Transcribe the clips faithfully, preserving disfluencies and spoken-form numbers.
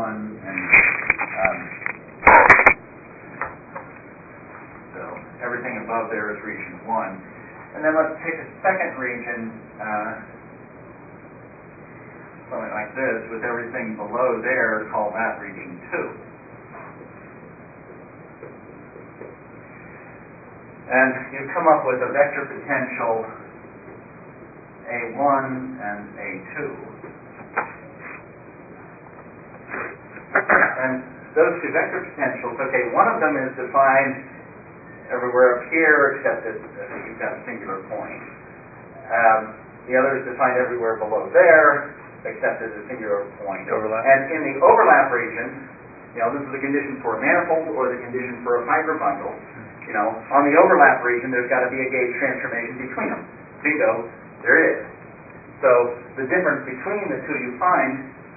one, and um, so everything above there is region one. And then let's take a second region, uh, something like this, with everything below there, call that region two. And you come up with a vector potential A one and A two. And those two vector potentials, okay, one of them is defined everywhere up here except that uh, you've got a singular point. Um, the other is defined everywhere below there except as a singular point. Overlap. And in the overlap region, you know, this is the condition for a manifold or the condition for a fiber bundle. You know, on the overlap region, there's got to be a gauge transformation between them. Bingo, there is. So the difference between the two you find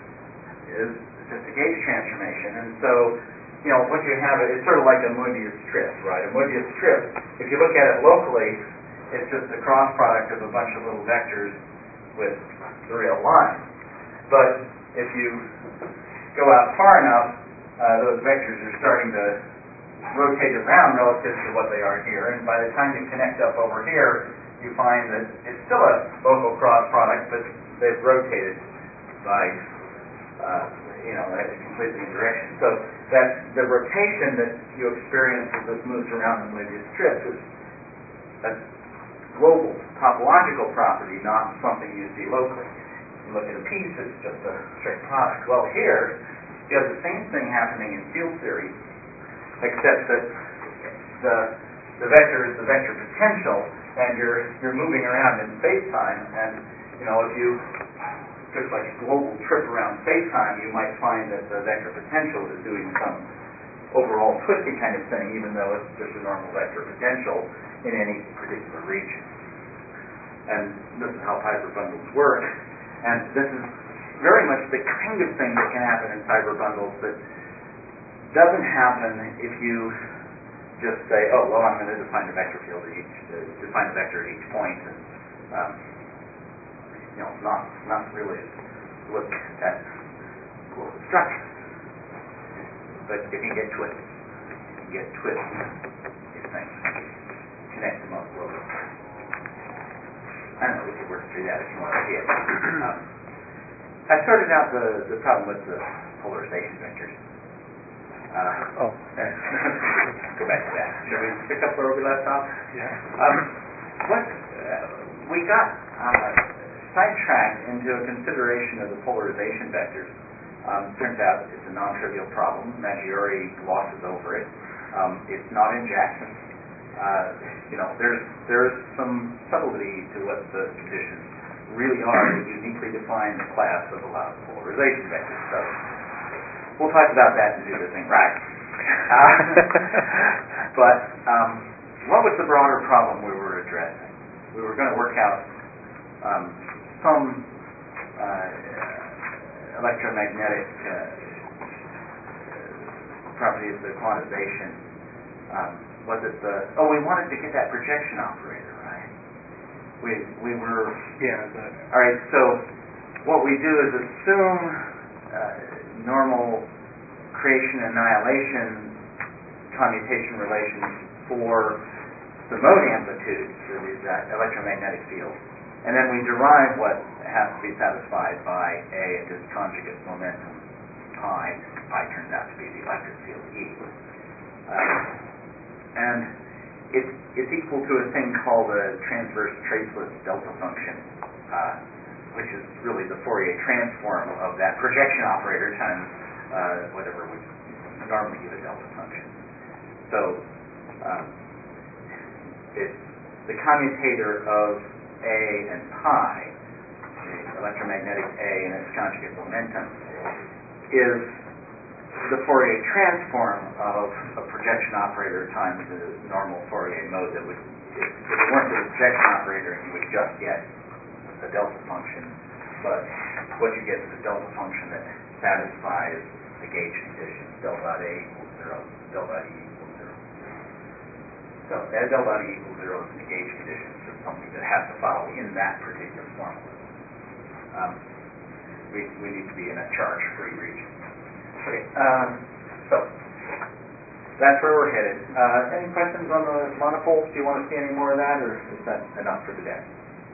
is just a gauge transformation. And so, you know, what you have, it's sort of like a Möbius strip, right? A Möbius strip, if you look at it locally, it's just a cross product of a bunch of little vectors with the real line. But if you go out far enough, uh, those vectors are starting to rotate around relative to what they are here, and by the time you connect up over here, you find that it's still a local cross product, but they've rotated by, uh, you know, completely in direction. So that the rotation that you experience as this moves around the Möbius strip is a global topological property, not something you see locally. You look at a piece, it's just a straight product. Well, here, you have the same thing happening in field theory, except that the the vector is the vector potential, and you're you're moving around in space-time. And you know, if you took like a global trip around space-time, you might find that the vector potential is doing some overall twisty kind of thing, even though it's just a normal vector potential in any particular region. And this is how fiber bundles work. And this is very much the kind of thing that can happen in fiber bundles that doesn't happen if you just say, oh, well, I'm going to define a vector field at each, uh, define a vector at each point, and um, you know, not not really look at global structure. But you can get twists. You can get twists in these things. Connect them up globally. I don't know, we could work through that if you want to see it. Um, I started out the, the problem with the polarization vectors. Uh, oh. Go back to that. Should we pick up where we left off? Yeah. Um, what uh, we got uh, sidetracked into a consideration of the polarization vectors. Um, turns out it's a non-trivial problem. Maggiore glosses over it. Um, it's not in Jackson. Uh, you know, there's there's some subtlety to what the conditions really are that uniquely define the class of allowed polarization vectors. So we'll talk about that and do the thing right. Uh, but um, what was the broader problem we were addressing? We were going to work out um, some uh, electromagnetic uh, property of the quantization. Um, was it the? Oh, we wanted to get that projection operator, right? We we were. Yeah. The, all right. So what we do is assume uh, normal creation annihilation commutation relations for the mode amplitudes for these uh, electromagnetic fields, and then we derive what has to be satisfied by A at this conjugate momentum pi. Pi turns out to be the electric field E. Uh, and it's, it's equal to a thing called a transverse traceless delta function, uh, which is really the Fourier transform of that projection operator times uh, whatever we normally give a delta function. So um, it's the commutator of A and pi, the electromagnetic A and its conjugate momentum, is the Fourier transform of a projection operator times the normal Fourier mode that would, if, if it weren't for the projection operator, you would just get a delta function. But what you get is a delta function that satisfies the gauge condition. Del dot A equals zero, del dot E equals zero. So as del dot E equals zero is the gauge condition for something that has to follow in that particular formula. Um, we, we need to be in a charge-free region. Okay, um, so that's where we're headed. Uh, any questions on the monopoles? Do you want to see any more of that, or is that enough for today?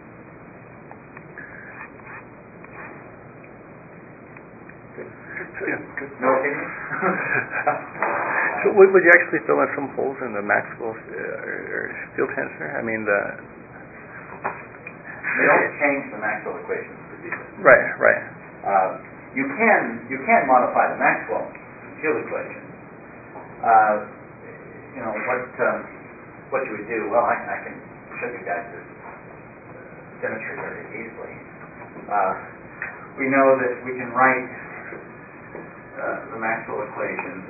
Yeah, good. No opinions? So would, would you actually fill in some holes in the Maxwell uh, or field tensor? I mean, the... They don't change the Maxwell equations to do this. Right, right. Uh, you can you can modify the Maxwell field equation. Uh, you know what um, what you would do? Well, I, I can show you guys this symmetry very easily. Uh, we know that we can write uh, the Maxwell equation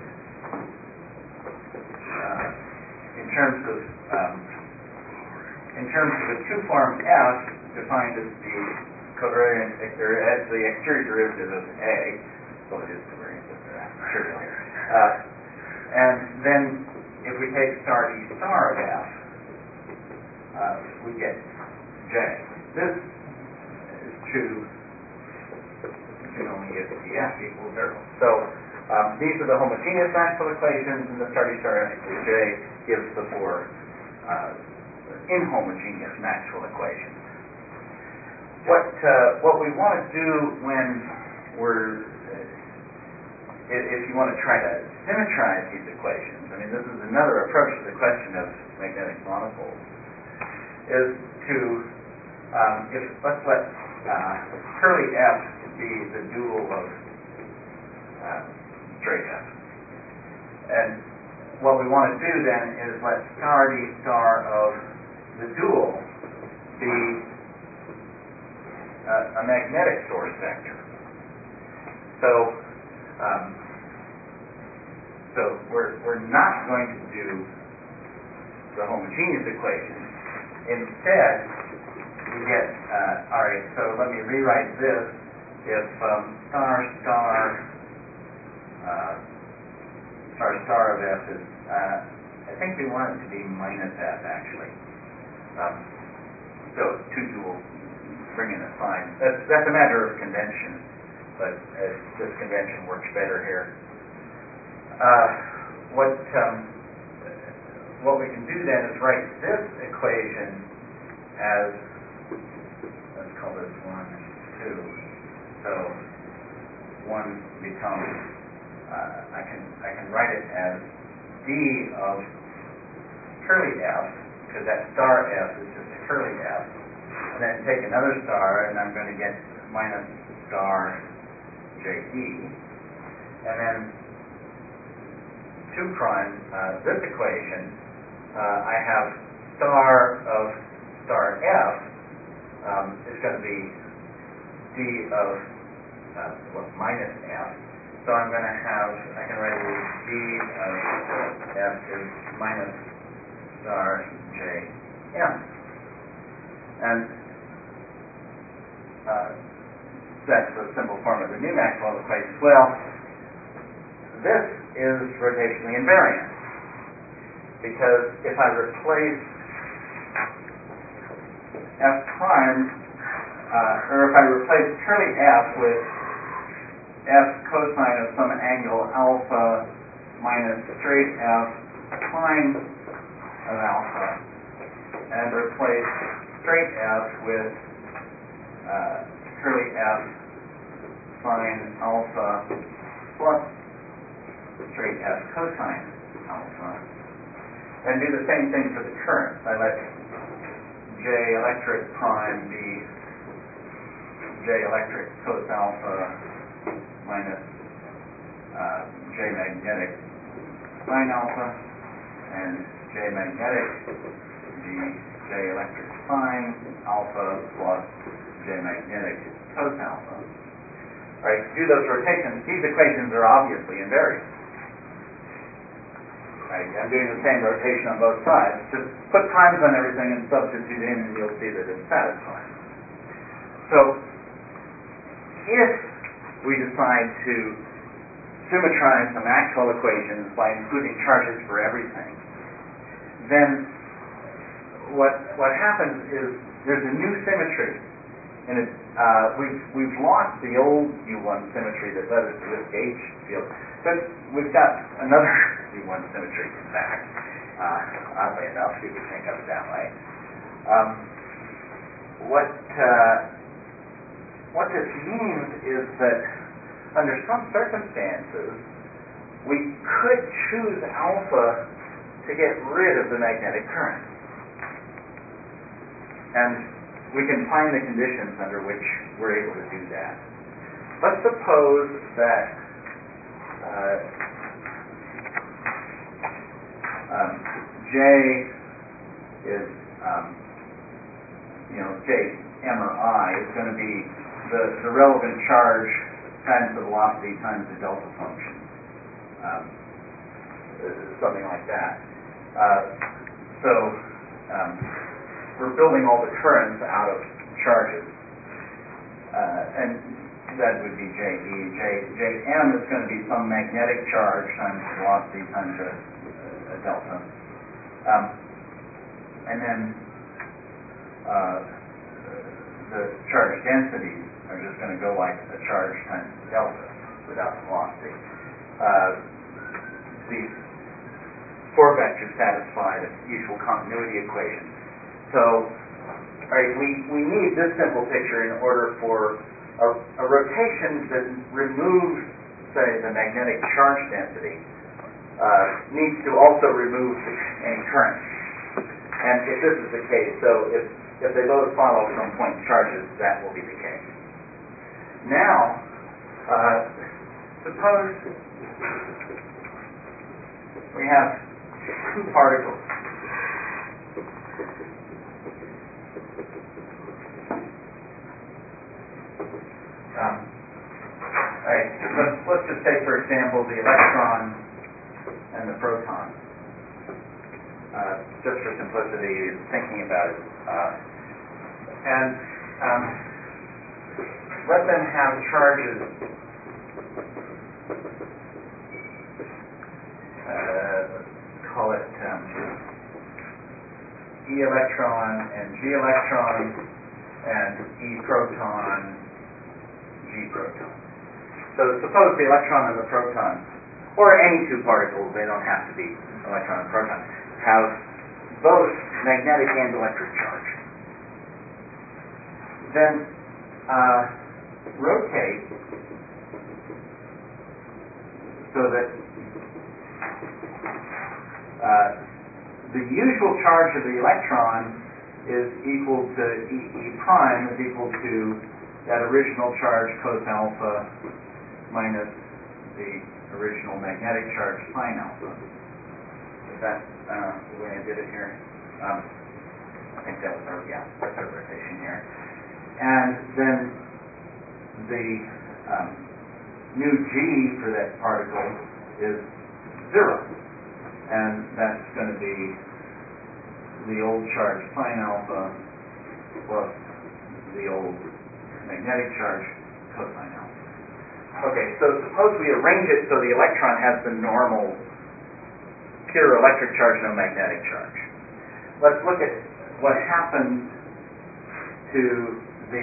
uh, in terms of um, in terms of a two-form F defined as the covariant or as the exterior derivative of A. Well, it is covariant, but uh, trivial. Uh, and then if we take star d star of F, uh, we get J. This is true if you only get F equals zero. So um, these are the homogeneous Maxwell equations, and the star d star F equals J gives the four uh, inhomogeneous Maxwell equations. What uh, what we want to do when we're uh, if you want to try to symmetrize these equations, I mean, this is another approach to the question of magnetic monopoles, is to um, if let's let uh, curly F be the dual of uh, straight F, and what we want to do then is let star d star of the dual be uh, a magnetic source vector. So, um, so we're we're not going to do the homogeneous equation. Instead, we get uh, all right. So let me rewrite this. If um, star star uh, star star of F is, uh, I think we want it to be minus F actually. Um, so two dual. Bring in a sign. That's that's a matter of convention, but uh, this convention works better here. Uh, what um, what we can do then is write this equation as, let's call this one, two. So one becomes uh, I can I can write it as d of curly F, because that star F is just a curly F. And then take another star, and I'm going to get minus star J D. And then two prime, uh, this equation, uh, I have star of star F um, is going to be d of uh, well, minus F. So I'm going to have, I can write it as d of F is minus star J M. And uh, that's the simple form of the new Maxwell equation. Well, this is rotationally invariant, because if I replace F prime, uh, or if I replace curly F with F cosine of some angle alpha minus straight F sine of alpha, and replace straight F with uh, curly F sine alpha plus straight F cosine alpha, and do the same thing for the current. I let J electric prime be J electric cos alpha minus uh, J magnetic sine alpha, and J magnetic be J electric sine alpha plus J magnetic cos alpha. All right, to do those rotations, these equations are obviously invariant. Right, I'm doing the same rotation on both sides. Just put primes on everything and substitute in, and you'll see that it's satisfied. So, if we decide to symmetrize the Maxwell equations by including charges for everything, then what what happens is there's a new symmetry, and it, uh, we've we've lost the old U one symmetry that led us to this gauge field. But we've got another V one symmetry, in fact, uh, oddly enough, if you could think of it that way. Um, what uh, what this means is that under some circumstances, we could choose alpha to get rid of the magnetic current. And we can find the conditions under which we're able to do that. Let's suppose that uh, um, J is, um, you know, J, M or I is going to be the, the relevant charge times the velocity times the delta function. Um, something like that. Uh, so um, we're building all the currents out of charges. Uh, and that would be J E. J, Jm is going to be some magnetic charge times velocity times a, a delta. Um, and then uh, the charge densities are just going to go like a charge times delta without the velocity. Uh, these four vectors satisfy the usual continuity equation. So, all right, we, we need this simple picture in order for a, a rotation that removes, say, the magnetic charge density, uh, needs to also remove the, any current. And if this is the case, so if, if they both follow from point charges, that will be the case. Now, uh, suppose we have two particles. Um, all right, let's, let's just take, for example, the electron and the proton, uh, just for simplicity in thinking about it. Uh, and um, let them have charges uh, let's call it um, E electron and G electron and E proton, G proton. So suppose the electron and the proton, or any two particles, they don't have to be electron and proton, have both magnetic and electric charge. Then uh, rotate so that uh, the usual charge of the electron is equal to E, E prime is equal to that original charge cos alpha minus the original magnetic charge sine alpha. Is that uh, the way I did it here? Um, I think that was our, yeah, that's our rotation here. And then the um, nu G for that particle is zero. And that's going to be the old charge sine alpha plus the old magnetic charge cosine alpha. Okay, so suppose we arrange it so the electron has the normal pure electric charge, no magnetic charge. Let's look at what happens to the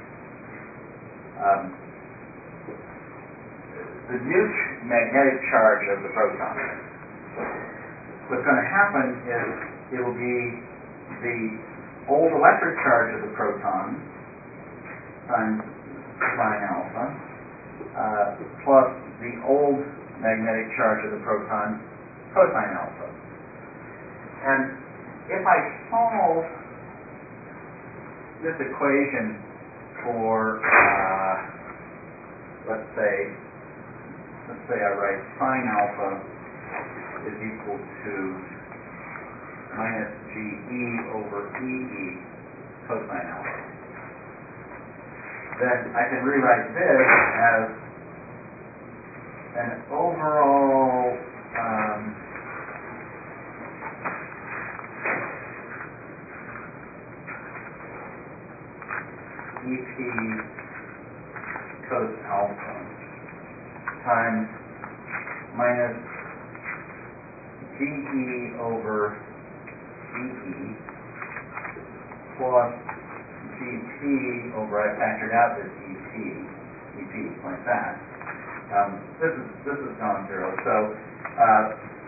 um, the new magnetic charge of the proton. What's going to happen is it will be the old electric charge of the proton times sine alpha uh, plus the old magnetic charge of the proton cosine alpha. And if I solve this equation for uh, let's say let's say I write sine alpha is equal to minus G E over E E cosine alpha. Then I can rewrite this as an overall um, E P cos alpha times minus G E over E E plus G T over, I factored out this E T, E T like that, um, this is this is non-zero. So uh,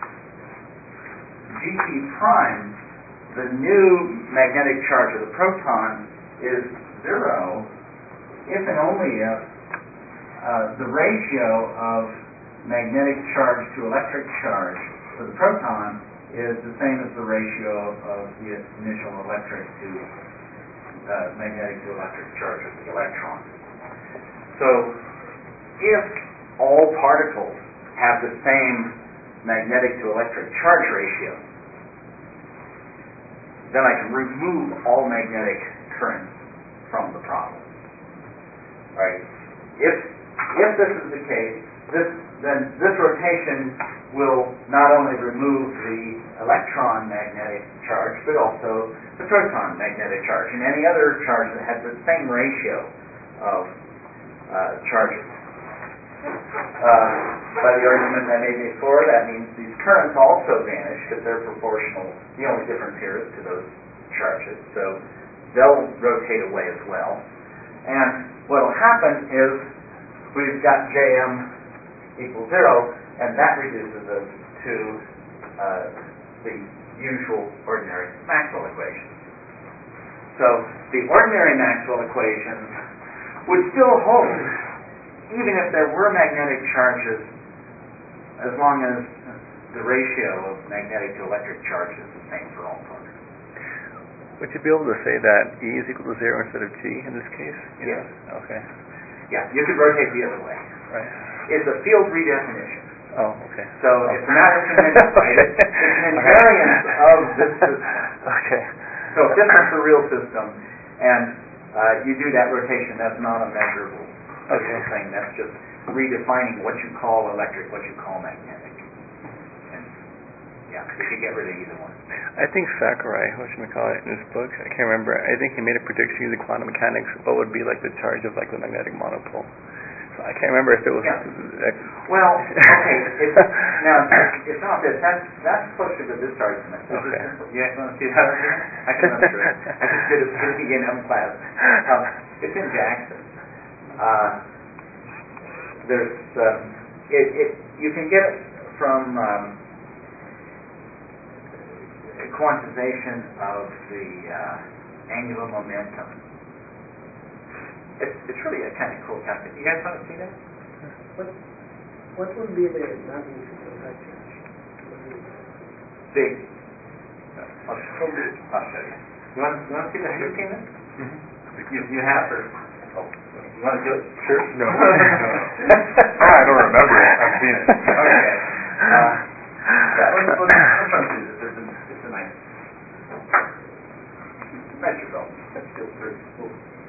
G T prime, the new magnetic charge of the proton, is zero if and only if uh, the ratio of magnetic charge to electric charge for the proton is the same as the ratio of the initial electric to uh, magnetic to electric charge of the electron. So if all particles have the same magnetic to electric charge ratio, then I can remove all magnetic currents from the problem. Right? If if this is the case, this then this rotation will not only remove the electron magnetic charge, but also the proton magnetic charge and any other charge that has the same ratio of uh, charges. Uh, by the argument I made before, that means these currents also vanish because they're proportional. The only difference here is to those charges, so they'll rotate away as well. And what will happen is we've got J M equals zero, and that reduces us to uh, the usual ordinary Maxwell equation. So the ordinary Maxwell equations would still hold even if there were magnetic charges, as long as the ratio of magnetic to electric charge is the same for all particles. Would you be able to say that E is equal to zero instead of G in this case? Yes. Okay. Yeah, you could rotate the other way. Right. It's a field redefinition. Oh, okay. So oh. It's not a convention, right? It's, it's an invariance of this system. Okay. So if this is the real system, and uh, you do that rotation, that's not a measurable okay. thing. That's just redefining what you call electric, what you call magnetic. And yeah, you could get rid of either one. I think Sakurai, what should we call it, in his book, I can't remember, I think he made a prediction using quantum mechanics, what would be like the charge of like the magnetic monopole. So I can't remember if it was... Yeah. Uh, well, okay, it's, now, it's not this, that's, that's closer to this argument. This okay. is simple. You guys want to see that argument? I can run through it. I just did a fifty in M class. Um, it's in Jackson. Uh, there's, um, it, it, you can get it from um, a quantization of the uh, angular momentum. It's, it's really a kind of cool calculation. You guys want to see that? What, what would be the magnitude of that charge? The, uh, I'll show you. I'll show you. You want, you want to see the fifteen then? Mm-hmm. You, you have or? Oh, you want to do it? Sure. No. no. I don't remember it. I've seen it. Okay. Uh, yeah, let's, let's, let's run through this. It's a, it's a nice measure belt. Let's go through. We'll,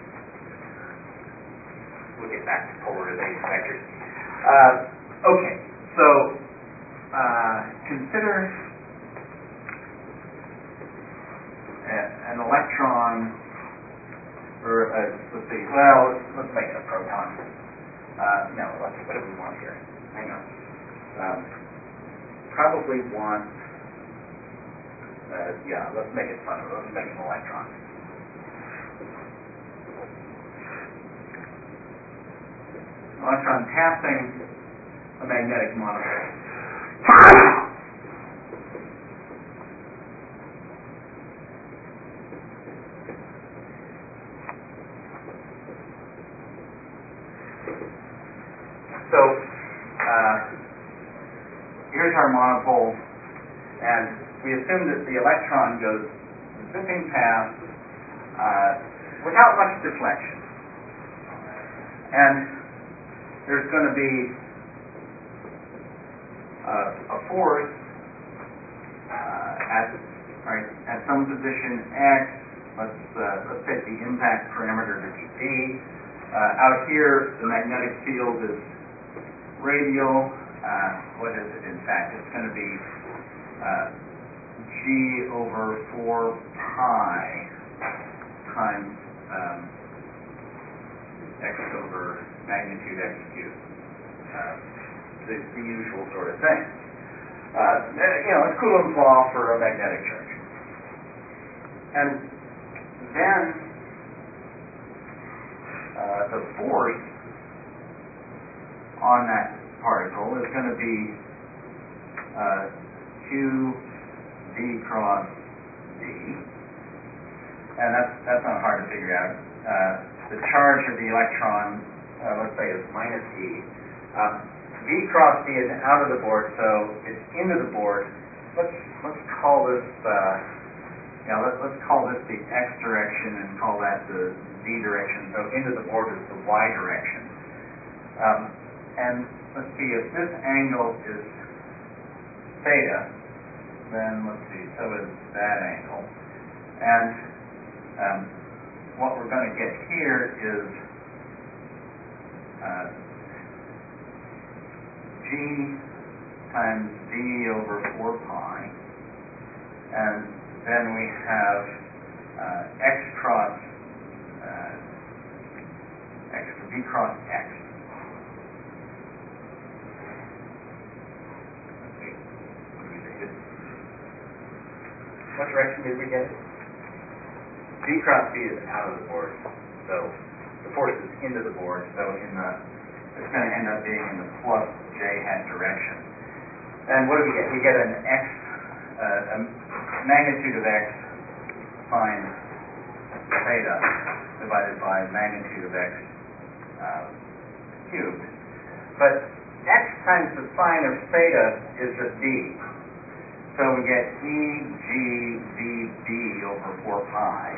we'll get back to polarization vectors. Uh, okay. So, uh, consider a, an electron. Or, uh, let's see, well, let's, let's make it a proton. Uh, no, let's see, what do we want here? Hang on. Um, probably want, uh, yeah, let's make it fun. Let's make it an electron. Electron passing a magnetic monopole. So, uh, here's our monopole, and we assume that the electron goes zipping past uh, without much deflection. And there's going to be uh, a force uh, at right, at some position x. Let's uh, let's take the impact parameter to be d. Uh, out here, the magnetic field is radial, uh, what is it in fact? It's going to be uh, G over four pi times um, x over magnitude x cubed. Uh, the, the usual sort of thing. Uh, you know, it's Coulomb's law for a magnetic charge. And then uh, the force on that particle is going to be uh, Q D cross D, and that's that's not hard to figure out. Uh, the charge of the electron, uh, let's say, is minus E. Um, V cross D is out of the board, so it's into the board. Let's let's call this, uh, yeah, let, let's call this the X direction and call that the Z direction. So into the board is the Y direction. Um, and let's see, if this angle is theta, then let's see, so is that angle. And um, what we're going to get here is uh, G times D over four pi, and then we have uh, X cross uh, X V cross X. Let's see. What did we say? What direction did we get it? V cross B is out of the board, so the force is into the board. So in the it's going to end up being in the plus J hat direction. And what do we get? We get an X, uh, a magnitude of X sine theta divided by magnitude of X uh, cubed. But X times the sine of theta is just D. So we get E G V D over four pi.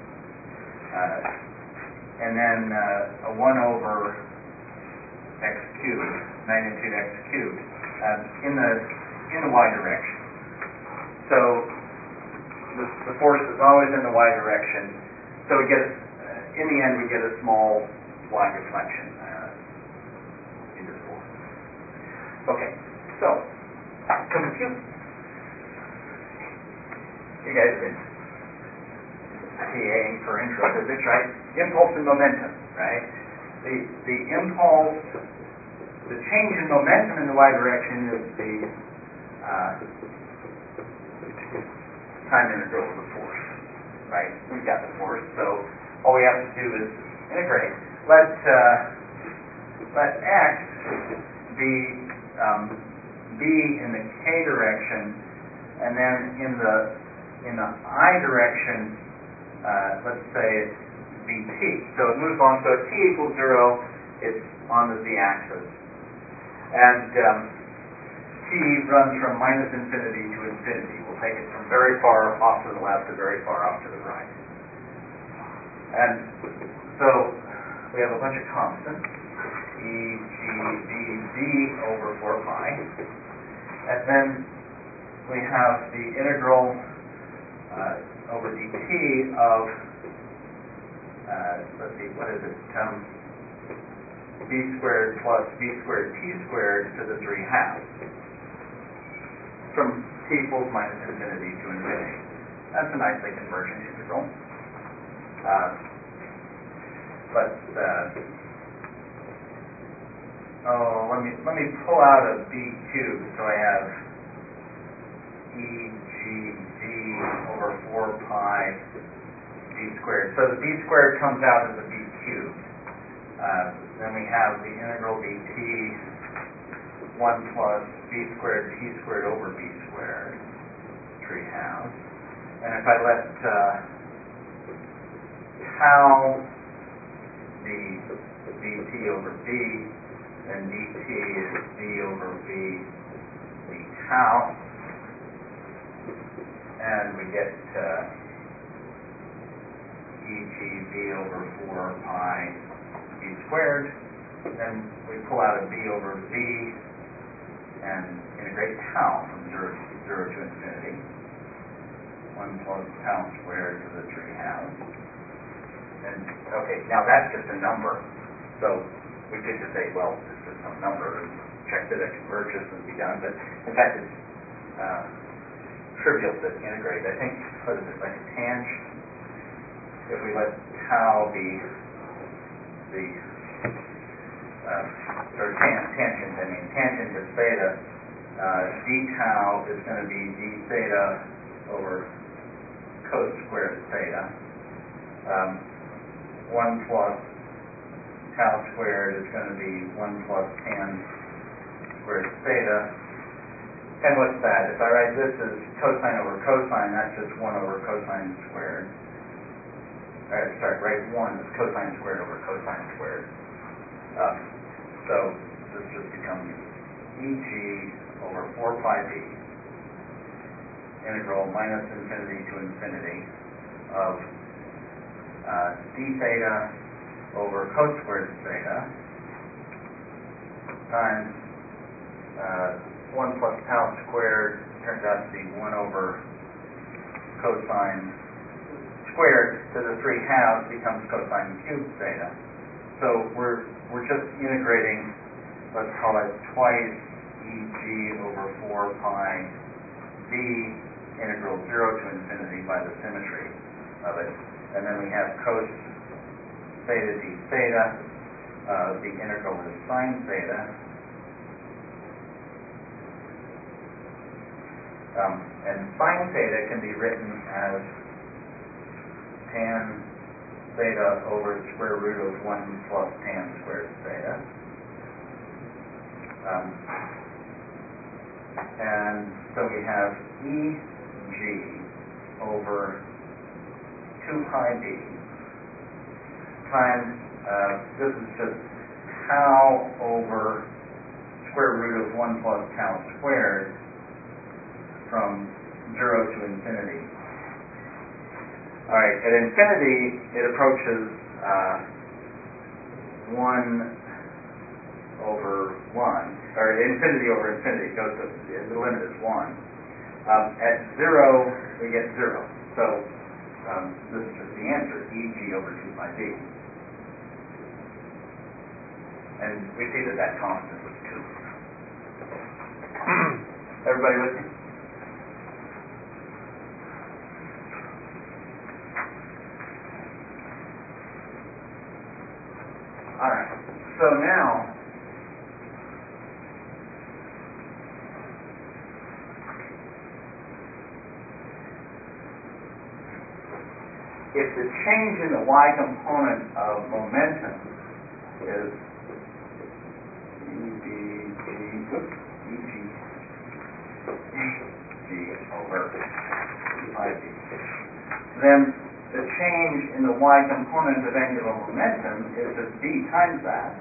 Uh, and then uh, a one over X cubed, magnitude X cubed, um, in the in the Y direction. So the, the force is always in the Y direction. So we get, uh, in the end, we get a small Y deflection uh, into the board. Okay, so compute. You guys have been PAing for intro physics, right? Impulse and momentum, right? The the impulse, the change in momentum in the Y direction is the uh, time integral of the force, right? We've got the force, so all we have to do is integrate. Let uh, let X be um, B in the K direction, and then in the in the I direction, uh, let's say it's dt. So it moves along. So at t equals zero, it's on the z-axis. And um, t runs from minus infinity to infinity. We'll take it from very far off to the left to very far off to the right. And so we have a bunch of constants, e, g, v, d over four pi. And then we have the integral uh, over dt of Uh, let's see, what is it? Um, b squared plus b squared t squared to the three halves. From t equals minus infinity to infinity. That's a nicely convergent integral. Uh, but uh, oh, let me let me pull out a b cubed, so I have e g d over four pi b squared. So the b squared comes out as a b cubed. Uh, then we have the integral dt one plus b squared t squared over b squared, three halves. And if I let uh, tau be dt over b, then dt is d over v d tau. And we get uh, e g v over four pi b squared. Then we pull out a b over v and integrate tau from zero, zero to infinity. one plus tau squared to the three halves. And okay, now that's just a number. So we could just say, well, it's just some number and check that it converges and be done. But in fact, it's uh, trivial to integrate. I think, what is it, like a tangent? If we let tau be the uh, or tan, tangent, I mean tangent is theta, uh, d tau is going to be d theta over cos squared theta. Um, one plus tau squared is going to be one plus tan squared theta. And what's that? If I write this as cosine over cosine, that's just one over cosine squared. Or, sorry, write one as cosine squared over cosine squared. Um, so this just becomes E G over four pi b integral minus infinity to infinity of uh, d theta over cos squared theta times uh, one plus tau squared turns out to be one over cosine squared to the three halves becomes cosine cubed theta. So we're we're just integrating, let's call it twice E G over four pi b integral zero to infinity by the symmetry of it. And then we have cos theta d theta. Uh, the integral is sine theta. Um, and sine theta can be written as tan theta over the square root of one plus tan squared theta. Um, and so we have E G over two pi b times, uh, this is just tau over square root of one plus tau squared from zero to infinity. All right, at infinity, it approaches uh, one over one, or infinity over infinity, goes to, the limit is one. Um, at zero, we get zero. So um, this is just the answer, E G over two pi b. And we see that that constant was two. Everybody with me? All right. So now, if the change in the y component of momentum is E D G, oops, E G, G over two pi b, then the change in the y component of angular momentum is just b times that.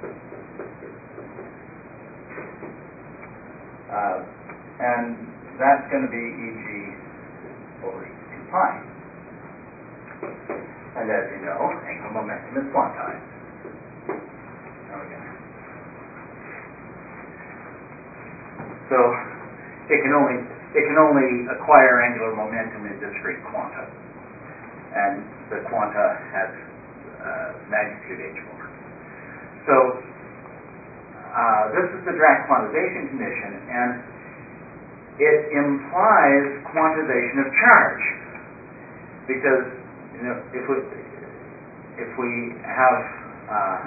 Uh, and that's going to be E G over two pi. And as you know, angular momentum is quantized. Okay. So it can only it can only acquire angular momentum in discrete quanta. And the quanta has uh, magnitude h over. So uh, this is the Dirac quantization condition, and it implies quantization of charge, because you know if we if we have uh,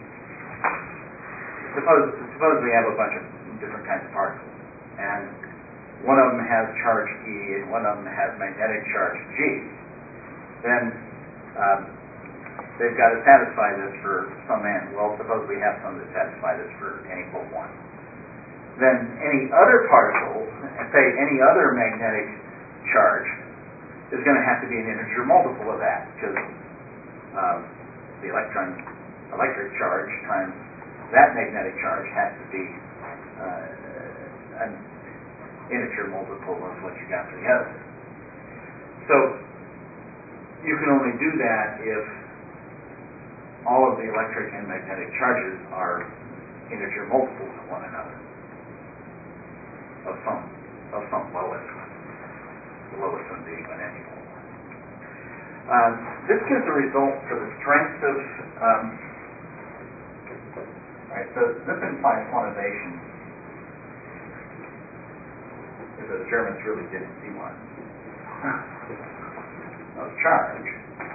suppose suppose we have a bunch of different kinds of particles, and one of them has charge E and one of them has magnetic charge G. Then um, they've got to satisfy this for some n. Well, suppose we have some that satisfy this for n equal one. Then any other particle, say any other magnetic charge, is going to have to be an integer multiple of that, because um, the electron electric charge times that magnetic charge has to be uh, an integer multiple of what you got for the other. So you can only do that if all of the electric and magnetic charges are integer multiples of one another, of some of some lowest one, the lowest one being an n equal one. Um, this gives a result for the strength of. Um, all right, so this implies quantization. If the Germans really didn't see one. Of charge,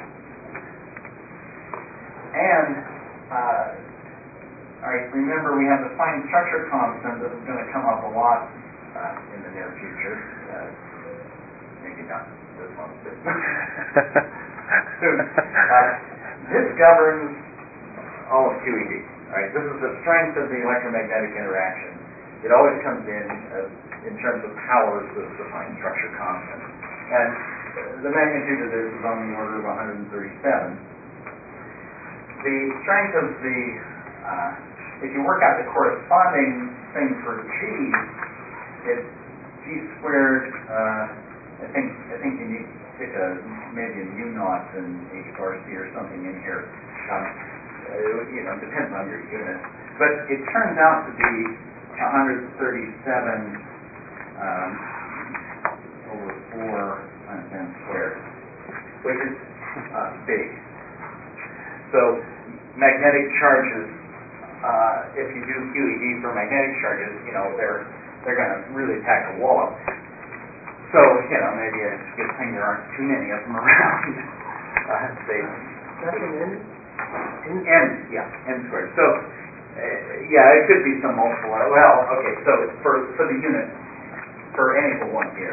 and uh, all right. Remember, we have the fine structure constant. This is going to come up a lot uh, in the near future. Uh, maybe not this month, but soon. Uh, this governs all of Q E D. All right. This is the strength of the electromagnetic interaction it always comes in as, in terms of powers of the fine structure constant. And the magnitude of this is on the order of one hundred thirty-seven. The strength of the, uh, if you work out the corresponding thing for G, it's G squared, uh, I think I think you need to stick a, maybe a mu naught and H bar C or something in here. Um, uh, you know, it depends on your unit. But it turns out to be one hundred thirty-seven um, over four times n squared, which is uh, big. So magnetic charges, uh, if you do Q E D for magnetic charges, you know, they're they're going to really pack a wallop. So, you know, maybe it's a good thing there aren't too many of them around. uh, they, That's an N? N? N, yeah, N squared. So, uh, yeah, it could be some multiple. Well, okay, so for, for the unit, for n equal one here,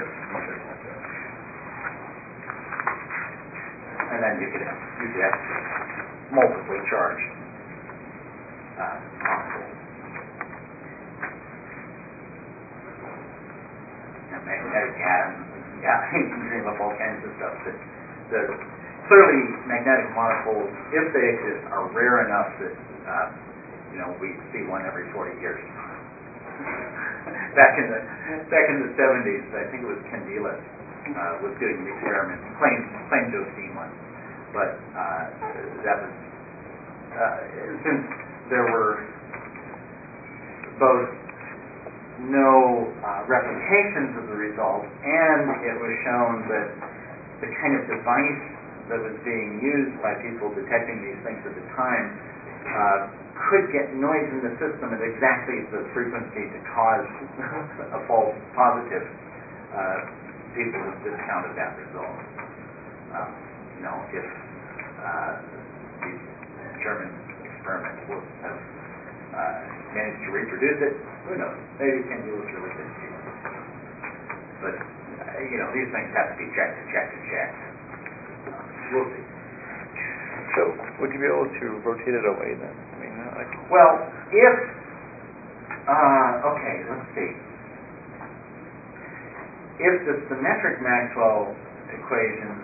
and then you could have, you could have multiply charged uh, molecules. And magnetic atoms, yeah, you can dream up all kinds of stuff. But the, clearly, magnetic monopoles, if they exist, are rare enough that uh, you know we see one every forty years. back in the back in the seventies, I think it was Candelas uh, was doing the experiment and claimed claimed to have seen one, but uh, that was uh, since there were both no uh, replications of the result, and it was shown that the kind of device that was being used by people detecting these things at the time uh, could get noise in the system at exactly the frequency to cause a false positive. Uh, people have discounted that result. Um, you know, if uh, these German experiments will have uh, managed to reproduce it, who knows? Maybe Candelas really did see it. But, uh, you know, these things have to be checked and checked and checked. Uh, we'll see. So, would you be able to rotate it away then? I mean, not like... Well, if... Uh, okay, let's see. If the symmetric Maxwell equations...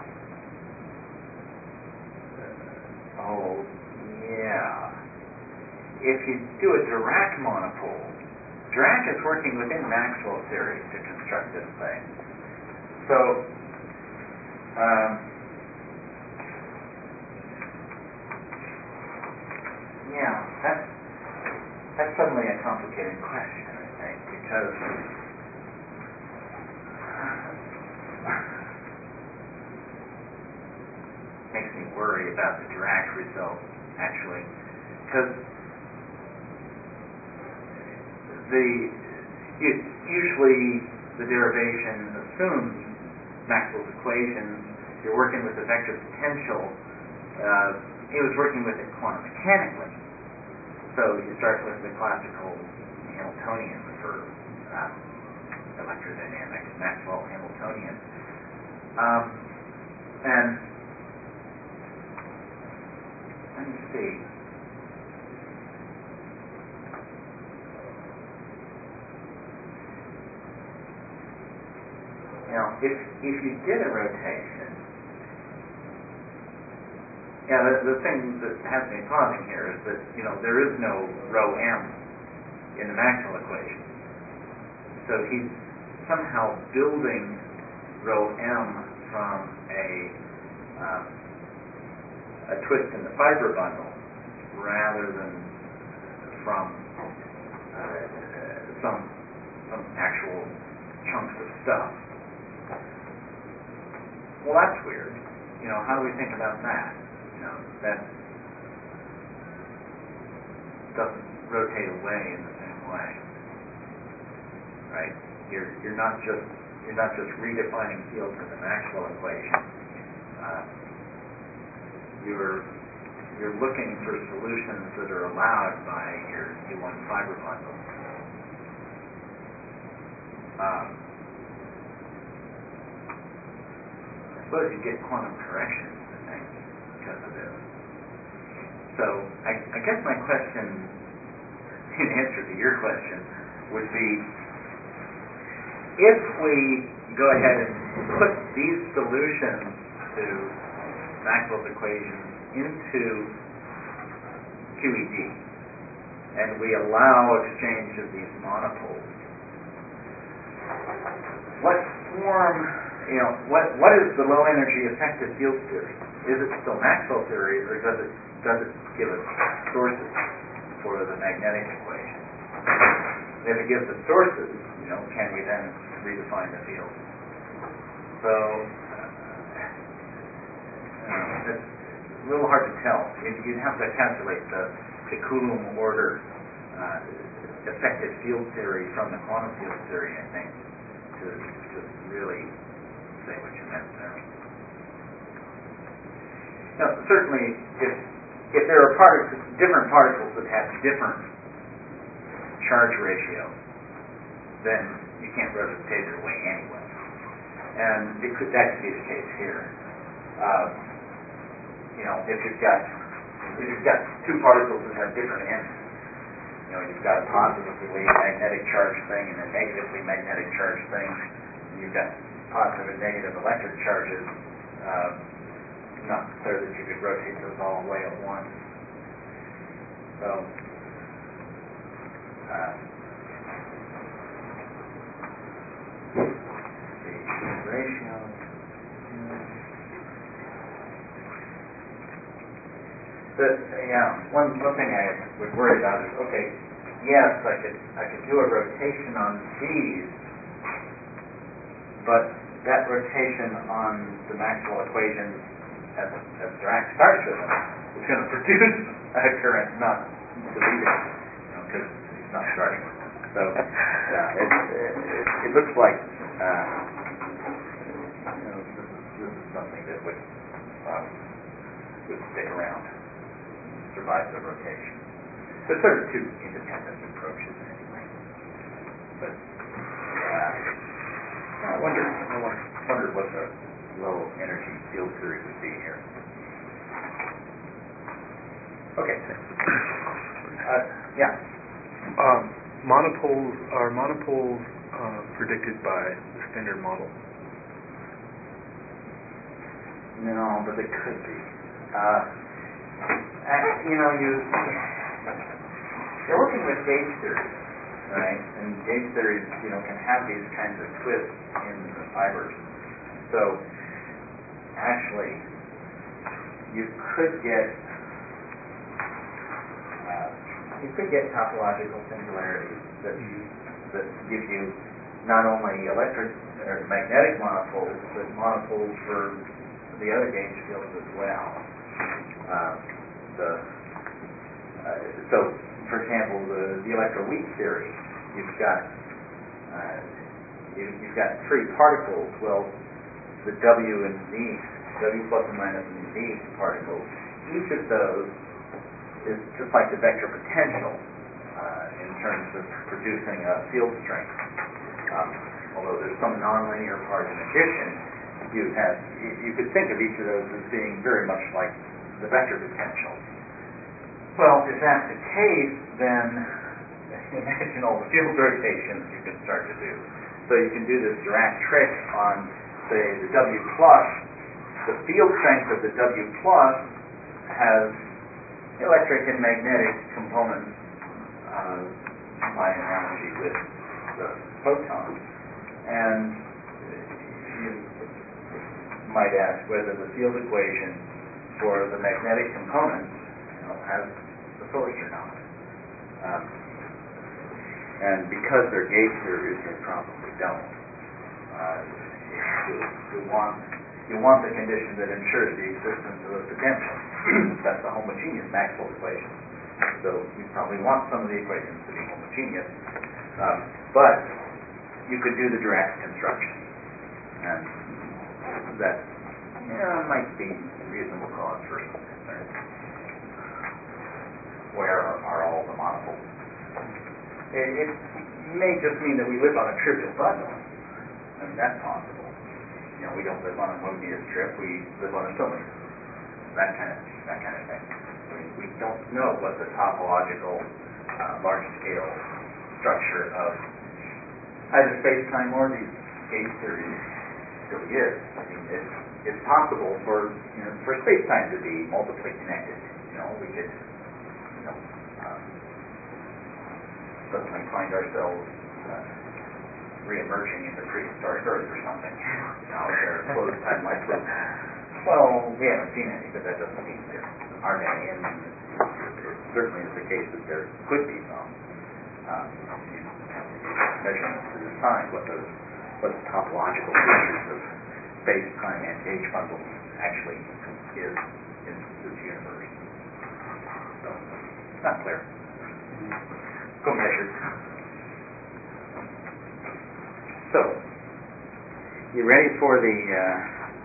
Oh, yeah. If you do a Dirac monopole, Dirac is working within Maxwell theory to construct this thing. So, um, yeah, that's that's suddenly a complicated question, I think, because it makes me worry about the Dirac result, actually, because the it, usually the derivation assumes Maxwell's equations. You're working with the vector potential. Uh, he was working with it quantum mechanically. So you start with the classical Hamiltonian for uh, electrodynamics, Maxwell Hamiltonian. Um, and let me see. Now, if if you did a rotation, yeah, the, the thing that has me pausing here is that, you know, there is no rho m in the Maxwell equation. So he's somehow building rho m from a um, a twist in the fiber bundle rather than from uh, some some actual chunks of stuff. Well, that's weird. You know, how do we think about that? You know, that doesn't rotate away in the same way, right? You're you're not just you're not just redefining fields in the Maxwell equation. Uh, you're you're looking for solutions that are allowed by your U one fiber bundle. Um, I suppose you get quantum corrections to things because of this. So I, I guess my question, in answer to your question, would be if we go ahead and put these solutions to Maxwell's equations into Q E D, and we allow exchange of these monopoles, what form, you know, what what is the low energy effective field theory? Is it still Maxwell theory, or does it does it give us sources for the magnetic equation? And if it gives us sources, you know, can we then redefine the field? So uh, it's a little hard to tell. You'd, you'd have to calculate the, the Coulomb order uh, effective field theory from the quantum field theory, I think, to, to really say what you meant there. Now, certainly, if if there are particles, different particles that have different charge ratios, then you can't rotate it away anyway. And it could, that could be the case here. Uh, you know, if you've got if you've got two particles that have different ends, you know, you've got a positively magnetic charge thing and a negatively magnetic charge thing, and you've got positive and negative electric charges. Uh, not clear that you could rotate those all away at once. So, uh, the ratio. The, yeah, one one thing I would worry about is, okay, yes, I could I could do a rotation on these, but that rotation on the Maxwell equations, as, as Dirac starts with them, is going to produce a current, not delete it, you know, because he's not starting with them. So, yeah, it, it, it, it looks like uh, you know, this is this is something that would um, would stick around, survive the rotation. There's sort of two independent approaches anyway. But uh, I wonder, I wonder what the low energy field theory would be here. Okay. Uh, yeah. Um, monopoles are monopoles uh, predicted by the standard model? No, but they could be. Uh, uh, you know, you you're working with gauge theory, right? And gauge theories, you know, can have these kinds of twists in the fibers. So, actually, you could get uh, you could get topological singularities that that give you not only electric or magnetic monopoles, but monopoles for the other gauge fields as well. Uh, the uh, so, for example, the, the electroweak theory, you've got uh, you, you've got three particles. Well, the W and these, W plus and minus and these particles, each of those is just like the vector potential uh, in terms of producing a field strength. Um, although there's some nonlinear part in addition, you have you could think of each of those as being very much like the vector potential. Well, if that's the case, then imagine all the field rotations you can start to do. So you can do this Dirac trick on, say, the W plus. The field strength of the W plus has electric and magnetic components uh, by analogy with the photon. And you might ask whether the field equation for the magnetic component, you know, has a source or not. Um, and because they're gauge theories, they probably don't. Uh, you, you want you want the condition that ensures the existence of a potential. That's the homogeneous Maxwell equation. So you probably want some of the equations to be homogeneous. Um, but you could do the Dirac construction, and that yeah, might be reasonable cause for some concern. Where are, are all the monopoles? It, it may just mean that we live on a trivial bundle. I mean, that's possible. You know, we don't live on a Mobius strip, we live on a cylinder. That kind of that kind of thing. I mean, we don't know what the topological uh, large-scale structure of either space-time or these gauge theories really is. I mean, it's, it's possible for, you know, for space-time to be multiply connected. You know, we could, you know, um, suddenly find ourselves uh, re-emerging in the prehistoric Earth or something. You know, there are closed time life loops. Well, we haven't seen any, but that doesn't mean there aren't any, and it certainly is the case that there could be some. Um, measurements to decide what those what the topological features of space, time, and gauge bundles actually is in this universe. So it's not clear. Go measure. So, you ready for the uh,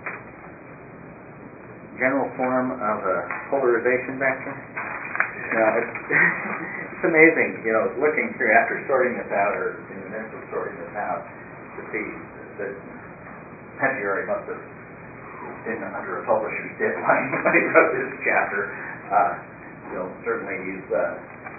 general form of a polarization vector? Now, it's, it's amazing, you know, looking through after sorting this out, or in the midst of sorting this out, to see that Petriori must have been under a publisher's deadline when he wrote this chapter. Uh, you know, certainly he's uh,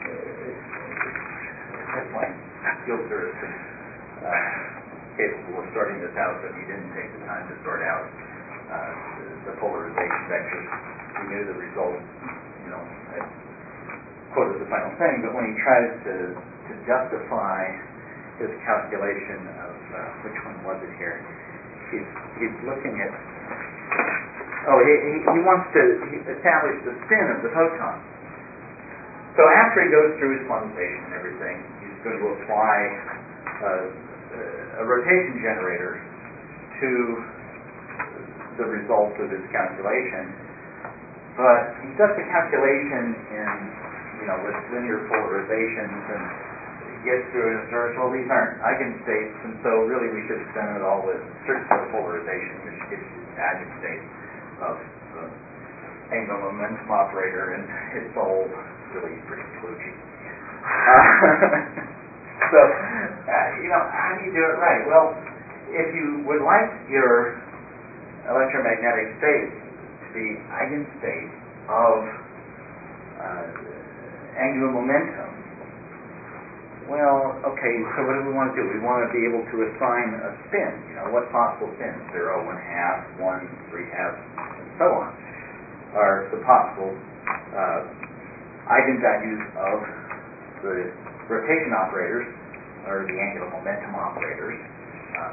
deadline skills are uh, capable of sorting this out, but he didn't take the time to sort out uh, the polarization vectors. He knew the result, you know. I quoted the final thing, but when he tries to, to justify his calculation of uh, which one was it here, he's he's looking at oh he he, he wants to establish the spin of the photon. So after he goes through his quantization and everything, he's going to apply uh, a rotation generator to the results of his calculation, but he does the calculation in, you know, with linear polarizations, and gets through it and observes, well, these aren't eigenstates, and so really we should spin it all with circular polarization, which gives you the eigenstate of the angular momentum operator, and it's all really pretty kludgy. Uh, so, uh, you know, how do you do it right? Well, if you would like your electromagnetic state to be eigenstate of uh, angular momentum, well, okay, so what do we want to do? We want to be able to assign a spin. You know, what possible spins? Zero, one half, one, three halves, and so on are the possible uh, eigenvalues of the rotation operators, or the angular momentum operators. Um,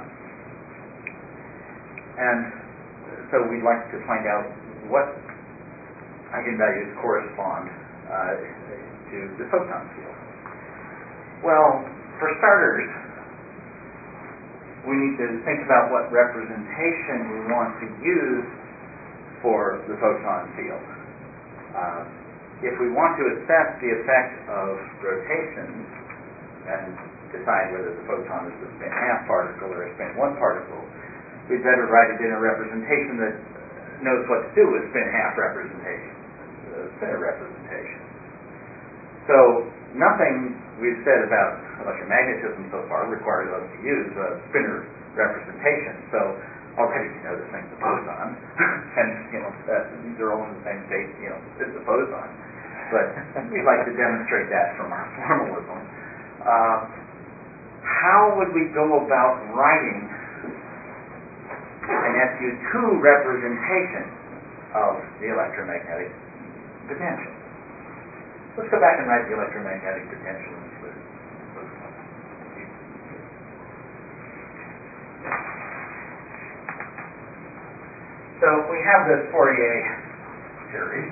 and so we'd like to find out what eigenvalues correspond uh, to the photon field. Well, for starters, we need to think about what representation we want to use for the photon field. Uh, if we want to assess the effect of rotations and decide whether the photon is a spin half particle or a spin one particle, we'd better write it in a representation that knows what to do with spin half representation, uh, spinor representation. So nothing we've said about electromagnetism so far requires us to use a spinor representation. So already we know this thing's a boson, and you know uh, these are all in the same state. You know, it's a boson. But we'd like to demonstrate that from our formalism. Uh, how would we go about writing an S U two representation of the electromagnetic potential? Let's go back and write the electromagnetic potential in this list. So we have this Fourier series.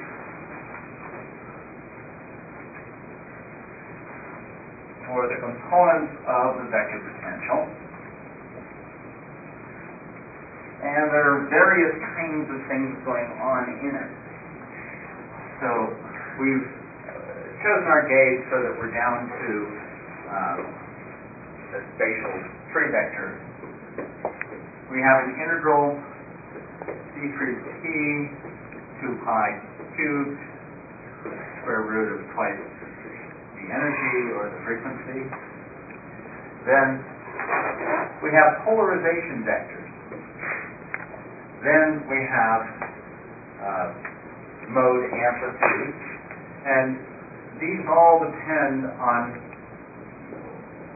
For the components of the vector potential. And there are various kinds of things going on in it. So we've chosen our gauge so that we're down to uh, the spatial tree vector. We have an integral d three t two pi cubed square root of twice the energy or the frequency. Then we have polarization vectors. Then we have uh, mode amplitude, and these all depend on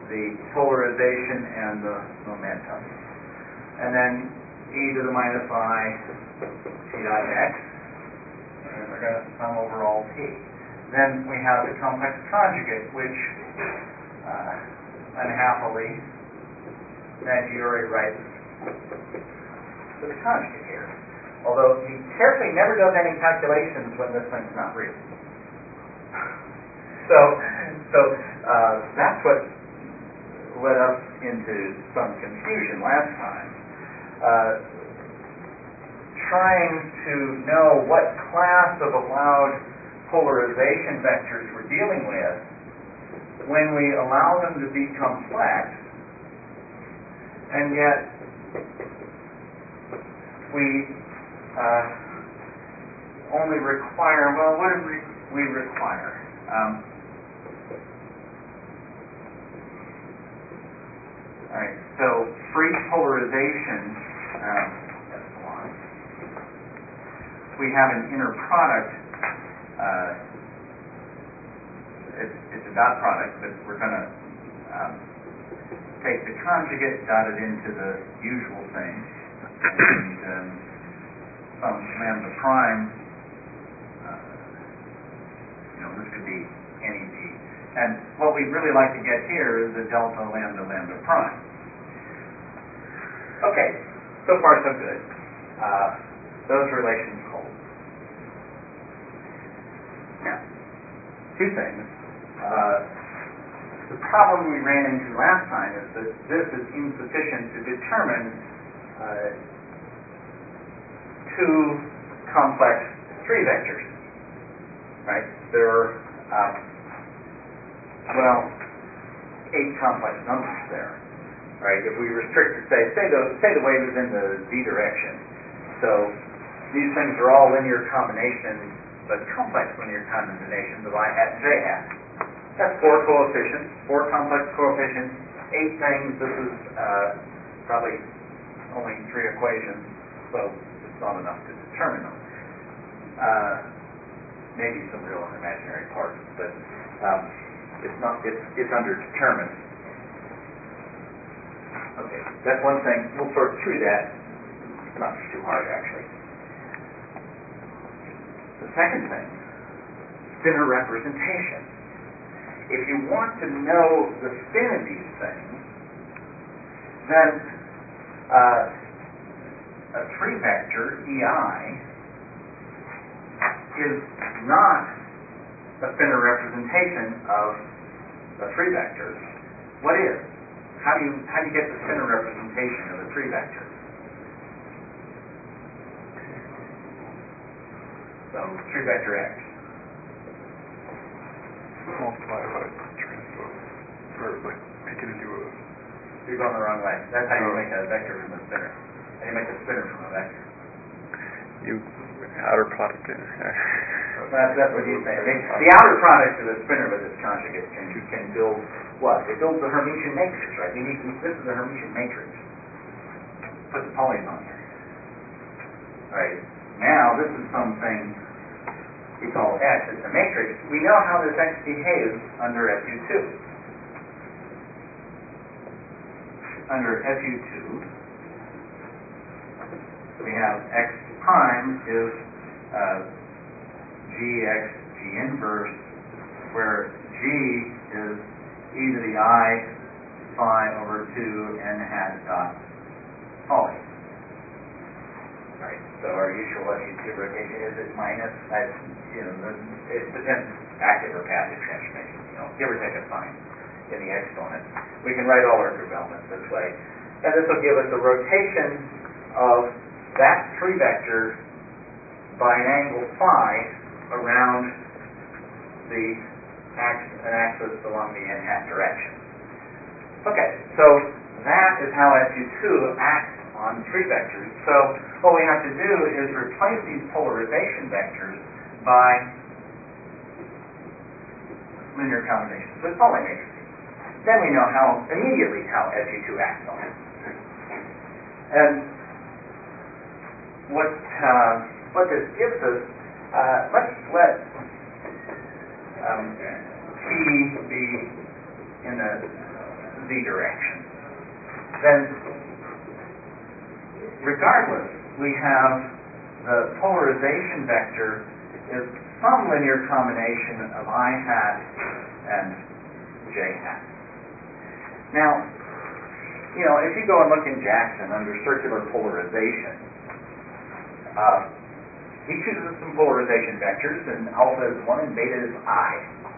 the polarization and the momentum. And then e to the minus I t dot x, and we're going to sum over all t. Then we have the complex conjugate, which uh, unhappily, Maggiore writes with the conjugate here. Although he carefully never does any calculations when this thing's not real. So, so uh, that's what led us into some confusion last time. Uh, trying to know what class of allowed polarization vectors we're dealing with when we allow them to be complex, and yet we uh, only require, well, what do we, we require? Um, all right, so for each polarization, um, we have an inner product. Uh, it's, it's a dot product, but we're going to um, take the conjugate, dot it into the usual thing, and um, some lambda prime. Uh, you know, this could be any d. And what we'd really like to get here is the delta lambda lambda prime. Okay, so far so good. Uh, those relations hold. Now, two things. Uh, the problem we ran into last time is that this is insufficient to determine uh, two complex three vectors. Right? There are, um, well, eight complex numbers there. Right? If we restrict it, say, say the say the wave is in the z direction. So these things are all linear combinations, but complex linear combinations of I hat and j hat. That's four coefficients, four complex coefficients, eight things. This is uh, probably only three equations, so it's not enough to determine them. Uh, maybe some real and imaginary parts, but um, it's not. It's it's underdetermined. Okay, that's one thing. We'll sort through that. It's not too hard, actually. The second thing, spinor representation. If you want to know the spin of these things, then uh, a three vector ei is not a spinor representation of a three vector. What is? How do you how do you get the spinor representation of a three vector? So three vector x. Multiply by transpose, or like make it into a. You're going the wrong way. That's how you make a vector from a spinor. How do you make a spinor from a vector? You outer product it. That's, that's what he's saying. The, the outer product of the spinor with its conjugate can can build what? It builds the Hermitian matrix, right? You need this is the Hermitian matrix. Put the polygon here. All right. Now this is something we call X. It's a matrix. We know how this X behaves under S U two. Under S U two, we have X prime is uh, Gx G inverse, where G is e to the I phi over two n hat dot poly. Right. So our usual S U two rotation is it minus? That's, you know, the, it depends active or passive transformation. You know, give or take a sign in the exponent. We can write all our group elements this way, and this will give us a rotation of that three vector by an angle phi around the axis, an axis along the n hat direction. Okay, so that is how S U two acts on three vectors. So what we have to do is replace these polarization vectors by linear combinations with Pauli matrices. Then we know how immediately how S U two acts on it. And what uh, what this gives us, uh, let's let um, T be in the z direction, then regardless, we have the polarization vector is some linear combination of I hat and j hat. Now, you know, if you go and look in Jackson under circular polarization, uh, he chooses some polarization vectors, and alpha is one and beta is I.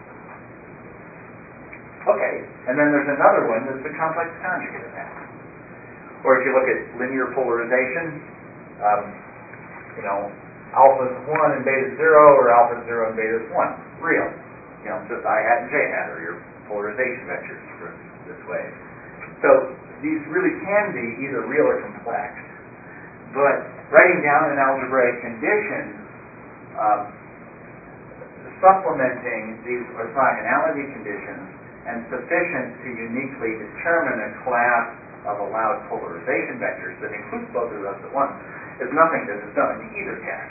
Okay, and then there's another one that's the complex conjugate of that. Or if you look at linear polarization, um, you know, alpha is one and beta is zero, or alpha is zero and beta is one. Real. You know, just I hat and j hat are your polarization vectors for this way. So these really can be either real or complex. But writing down an algebraic condition, um, supplementing these orthogonality conditions and sufficient to uniquely determine a class of allowed polarization vectors that includes both of those at once is nothing that is done in either text.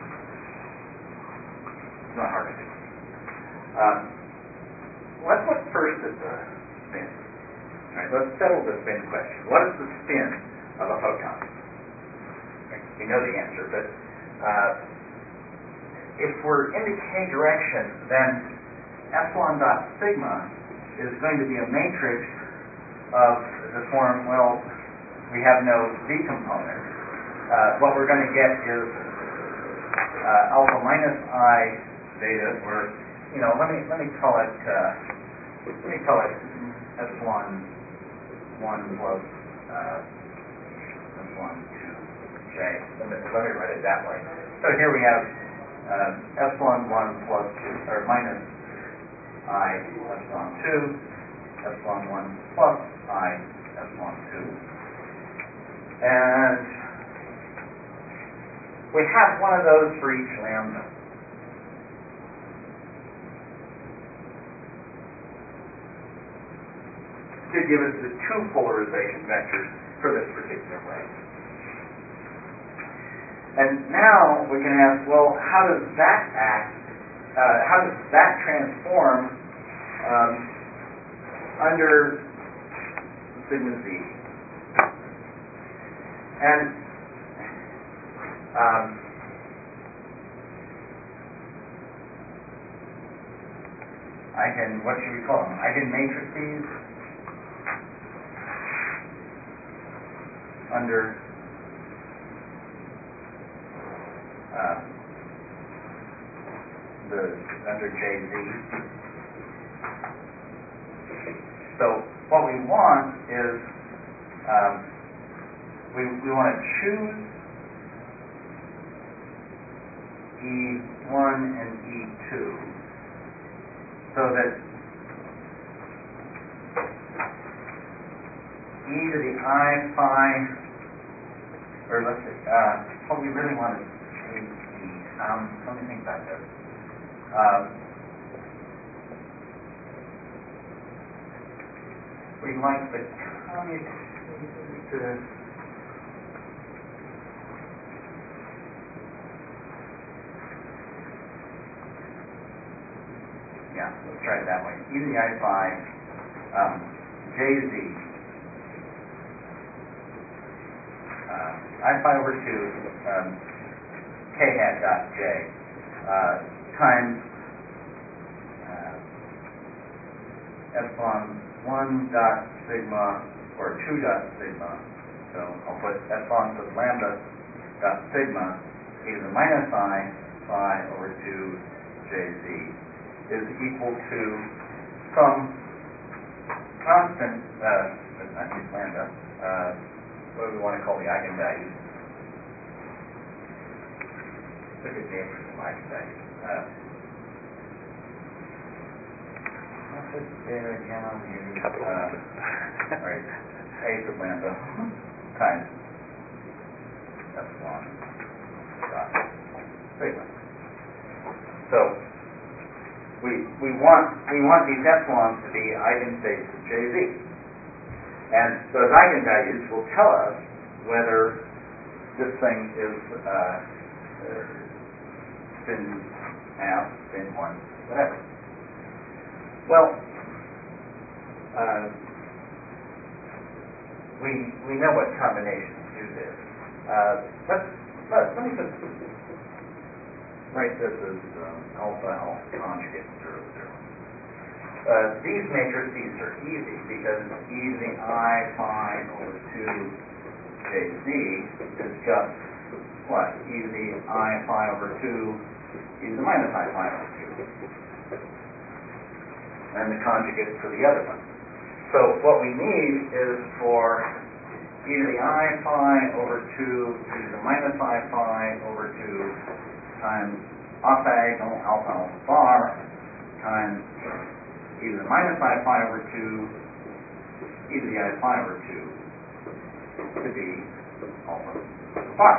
It's not hard to do. Um, let's look first at the spin. All right, let's settle the spin question. What is the spin of a photon? You know the answer, but uh, if we're in the k direction, then epsilon dot sigma is going to be a matrix of the form, well, we have no z component. Uh, what we're going to get is uh, alpha minus I beta, or, you know, let me let me call it uh, let me call it epsilon one plus uh, epsilon two j. Let me, let me write it that way. So here we have uh, epsilon one plus two, or minus I epsilon two, epsilon one plus I epsilon two, and we have one of those for each lambda. To give us the two polarization vectors for this particular way. And now we can ask, well, how does that act, uh, how does that transform um, under sigma z? And um, eigen, what should we call them? Eigenmatrices under uh, the under J Z. So what we want is um, we we want to choose E one and E two so that e to the I phi, or let's see, uh, what we really want is J E. Um, let me think about this. Um, we like the commutator to yeah, let's try it that way. E to the I phi, um, J Z. Uh, I phi over two um, k hat dot j uh, times uh, epsilon one dot sigma or two dot sigma. So I'll put epsilon plus lambda dot sigma e to the minus I phi over two j z is equal to some constant, uh, not use lambda, uh, what do we want to call the eigenvalues? Look at names for some eigenvalues. Uh, what's it there again on the uh, all right, a sub lambda times epsilon dot sigma. So we we want we want these epsilons to be eigenstates of J Z. And those eigenvalues will tell us whether this thing is uh, spin half, spin one, whatever. Well, uh, we we know what combinations do this. Uh, let's let, let me just write this as um, alpha alpha conjugate zero zero. Uh, these matrices are easy because e to the I phi over two j z is just what? E to the I phi over two e to the minus I phi over two. And the conjugate for the other one. So what we need is for e to the I phi over two e to the minus I phi over two times orthogonal alpha alpha bar times e to the minus I phi over two e to the I phi over two to be alpha bar.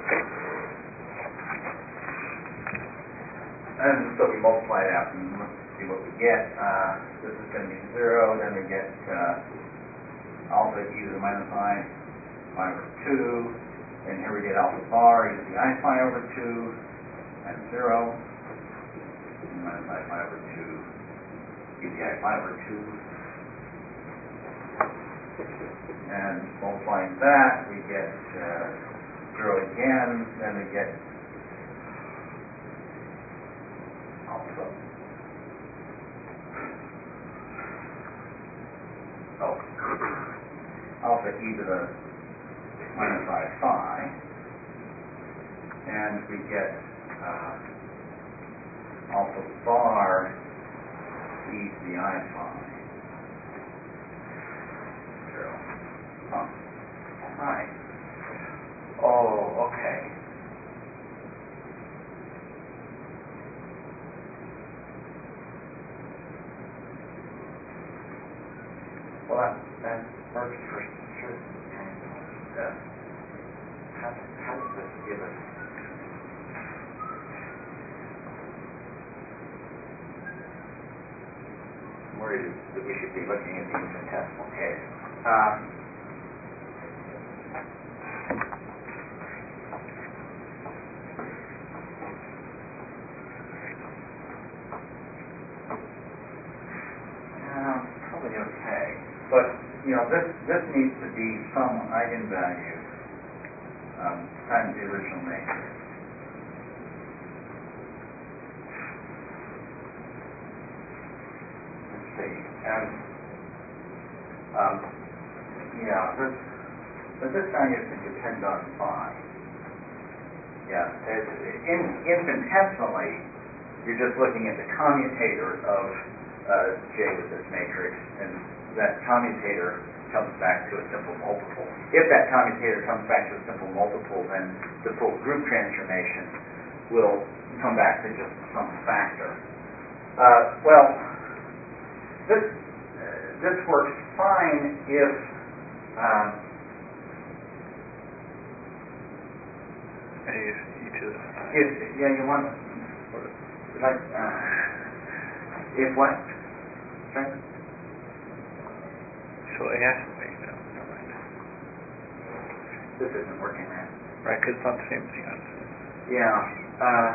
And so we multiply it out and see what we get. Uh, this is going to be zero, then we get uh, alpha e to the minus I phi over two, and here we get alpha bar e to the I phi over two, and zero, and minus I phi over two, e to the I phi over two. And multiplying that, we get uh, zero again, then we get alpha. Oh, alpha e to the minus I phi, and we get uh, alpha bar e to the I phi. Zero. Huh. Right. Oh, okay. Well, that, that works for certain angles. Uh, how, how does this give us? I'm worried that we should be looking at the infinitesimal case. Um, uh, probably okay. But, you know, this this needs to be some eigenvalue um, times the original matrix. Let's see. And, um, yeah, this, but this value can depend on phi. Yeah, it, in, infinitesimally, you're just looking at the commutator of uh, J with this matrix, and that commutator comes back to a simple multiple. If that commutator comes back to a simple multiple, then the full group transformation will come back to just some factor. Uh, well, this uh, this works fine if um, A is e to the if yeah you want like uh, if what? Sorry? So A has to be, no, never mind. This isn't working, man. Right, because it's not the same thing, honestly. Yeah. Uh,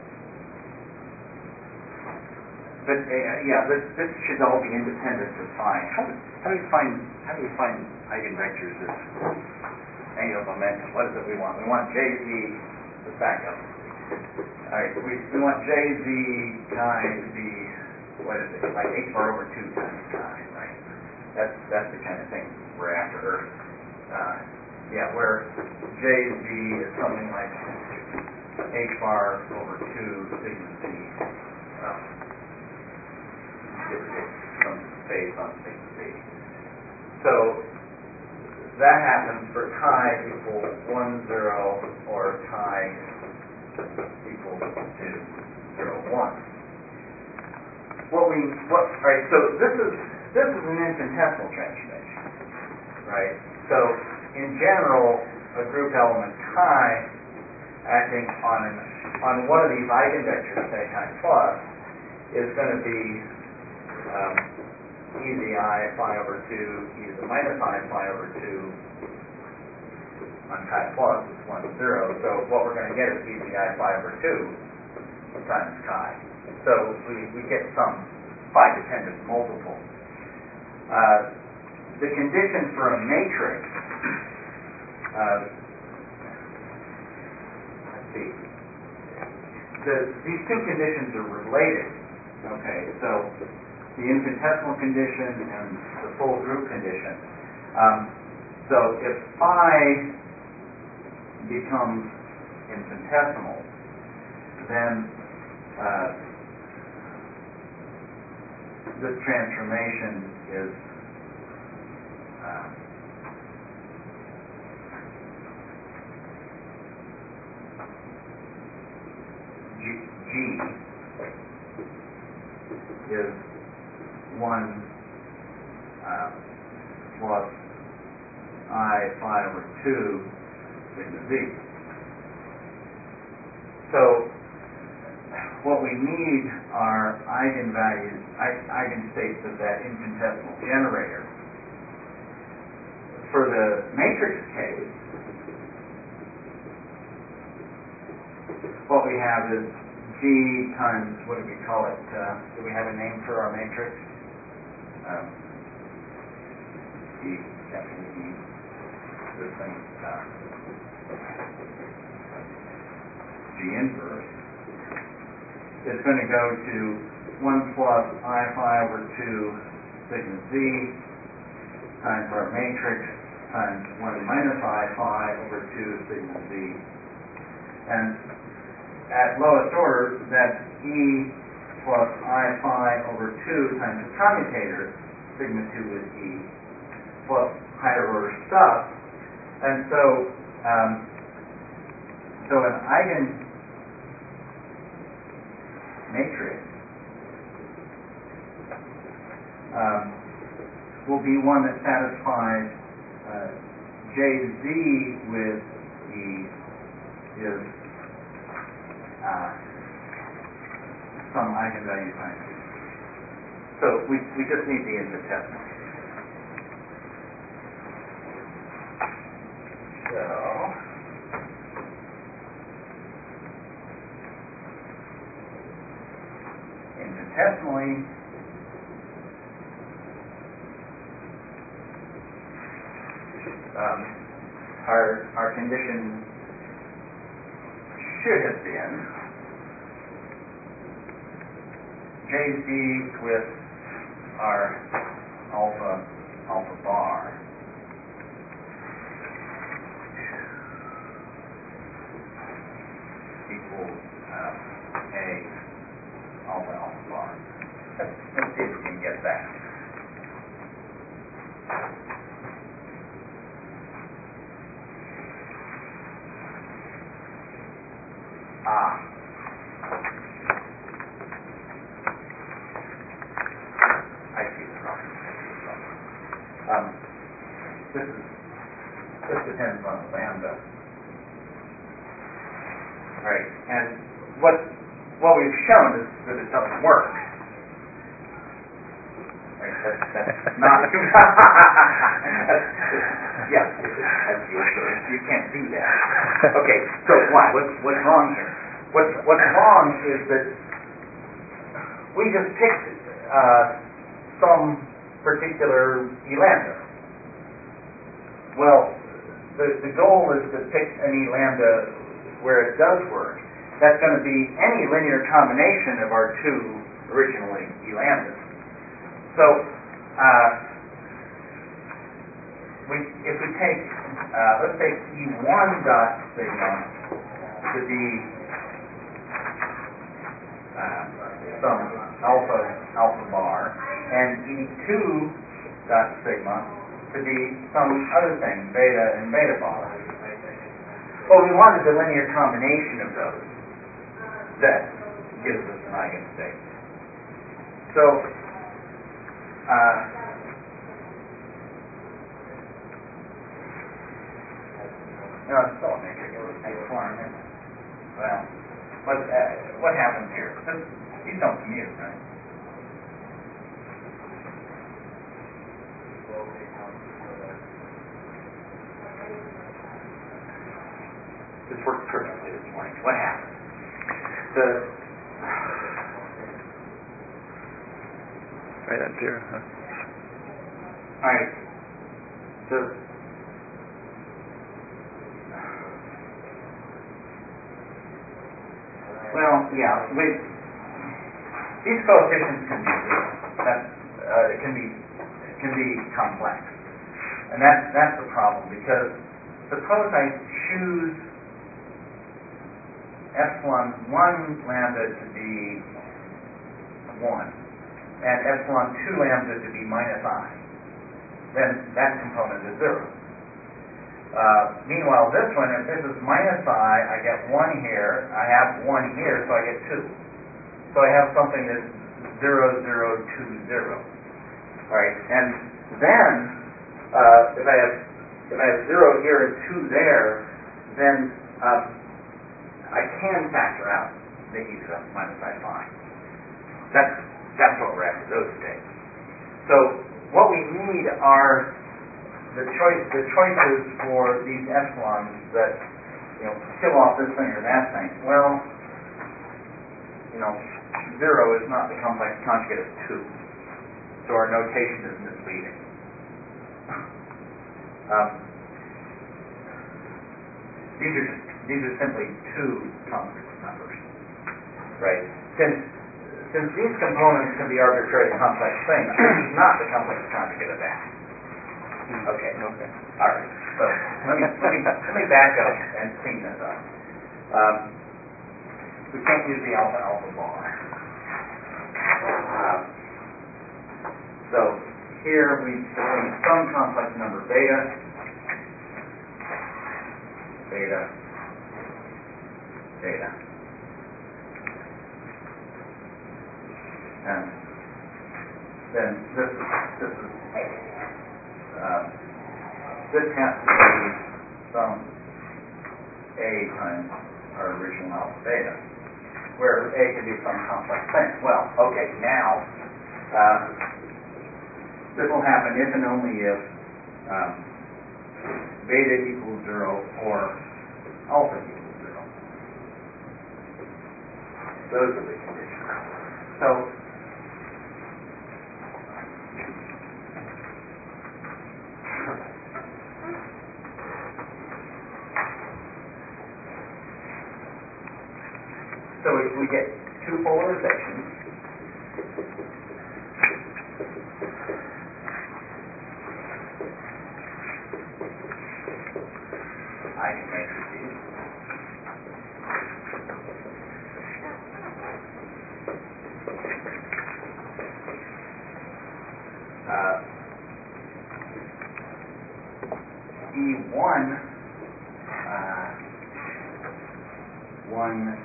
but uh, yeah, this this should all be independent of phi. How do, how do you find how do you find eigenvectors as angular momentum? What is it we want? We want J Z. Let's back up. All right, we we want J Z chi to be what is it? Like h bar over two times chi, right? That's that's the kind of thing we're after. Or, uh, yeah, where J Z is something like h bar over two sigma z. Um, give or take some phase on sigma z. So that happens for chi equal one zero or chi equal to zero one. What we what all right? So this is this is an infinitesimal transformation, right? So in general, a group element chi acting on an, on one of these eigenvectors, say chi plus, is going to be um, e to the I phi over two, e to the minus I phi over two on chi plus is one zero. So what we're going to get is e to the I phi over two times chi. So we, we get some phi dependent multiple. Uh, the condition for a matrix, uh, let's see, the, these two conditions are related. Okay, so the infinitesimal condition and the full group condition. Um, so if phi becomes infinitesimal, then uh, this transformation is uh, G, G is one uh, plus I phi over two sigma z. So what we need are eigenvalues, eigenstates of that infinitesimal generator. For the matrix case, what we have is G times, what do we call it? Uh, do we have a name for our matrix? Um, G, definitely E. This thing, uh, G inverse. It's going to go to one plus I phi over two sigma z times our matrix times one minus I phi over two sigma z. And at lowest order, that's E plus I phi over two times the commutator, sigma two with E, plus higher order stuff. And so, um, so an eigen matrix um, will be one that satisfies uh, Jz with E is uh, some eigenvalue times E. So we, we just need the infinitesimal. So infinitesimally, um, our our condition should have been Jz with our alpha alpha bar equals uh, A alpha alpha bar. Let's, let's see if we can get that. Ah. I see the problem. Um, this is this depends on lambda. Right, and what what we've shown is that it doesn't work. Right, that's, that's not. Yeah, that's the assurance. You can't do that. Okay, so why? What's what's wrong here? What's what's wrong is that we just picked uh, some particular E lambda. Well, the the goal is to pick an E lambda where it does work. That's going to be any linear combination of our two originally E lambdas. So, uh, we, if we take, uh, let's take E one dot sigma to be uh, some alpha alpha bar, and E two dot sigma to be some other thing, beta and beta bar. Well, we wanted the linear combination of those that gives us an eigenstate. So, uh, no, it's still a matrix of the same form, isn't it? Well, what, uh, what happens here? This, these don't commute, right? This worked perfectly this morning. What happened? The right at zero, huh? all right. does well, yeah, we these coefficients can be zero. That uh, it can be can be complex, and that's that's the problem, because suppose I choose epsilon one lambda to be one and epsilon two lambda to be minus I, then that component is zero. Uh, meanwhile, this one, if this is minus I, I get one here, I have one here, so I get two. So I have something that's zero, zero, two, zero. All right, and then uh, if I have if I have zero here and two there, then um, I can factor out the e to the minus I phi. That's that's what we're after those states. So what we need are the choice the choices for these epsilons that, you know, kill off this thing or that thing. Well, you know, zero is not the complex conjugate of two, so our notation is misleading. Um, these are just, these are simply two complex numbers, right? Since since these components can be arbitrary complex things, this is not the complex conjugate of that. Okay. Okay. All right. So let me let me let me back up and clean this up. Um, we can't use the alpha alpha bar. Um, so here we define some complex number beta, beta, beta, and then this is this is. Uh, this has to be some A times our original alpha beta, where A can be some complex thing. Well, okay, now uh, this will happen if and only if um, beta equals zero or alpha equals zero. Those are the conditions. So So we, we get two polarizations. Eigenmatrices. Uh, E one, uh, one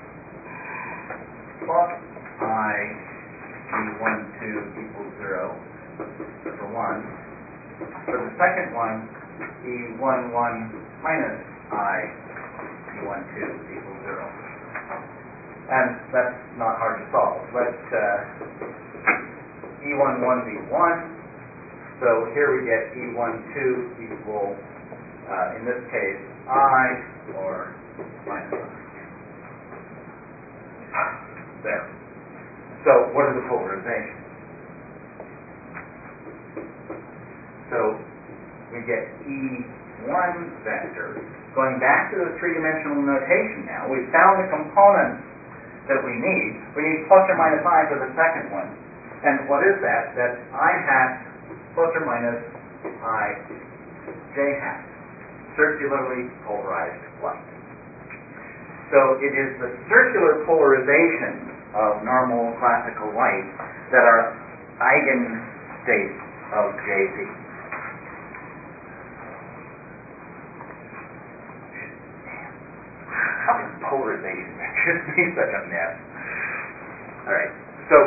plus I E one two equals zero for one. For the second one, E one one minus I E one two equals zero. And that's not hard to solve. Let uh, E one one be one. So here we get E one two equal, uh, in this case, I or minus I. There. So what are the polarizations? So we get E one vector. Going back to the three-dimensional notation now, we've found the components that we need. We need plus or minus I for the second one. And what is that? That's I hat plus or minus I j hat. Circularly polarized light. So it is the circular polarization of normal classical light that are eigenstates of Jz. How can polarization vectors be such a mess? All right. So,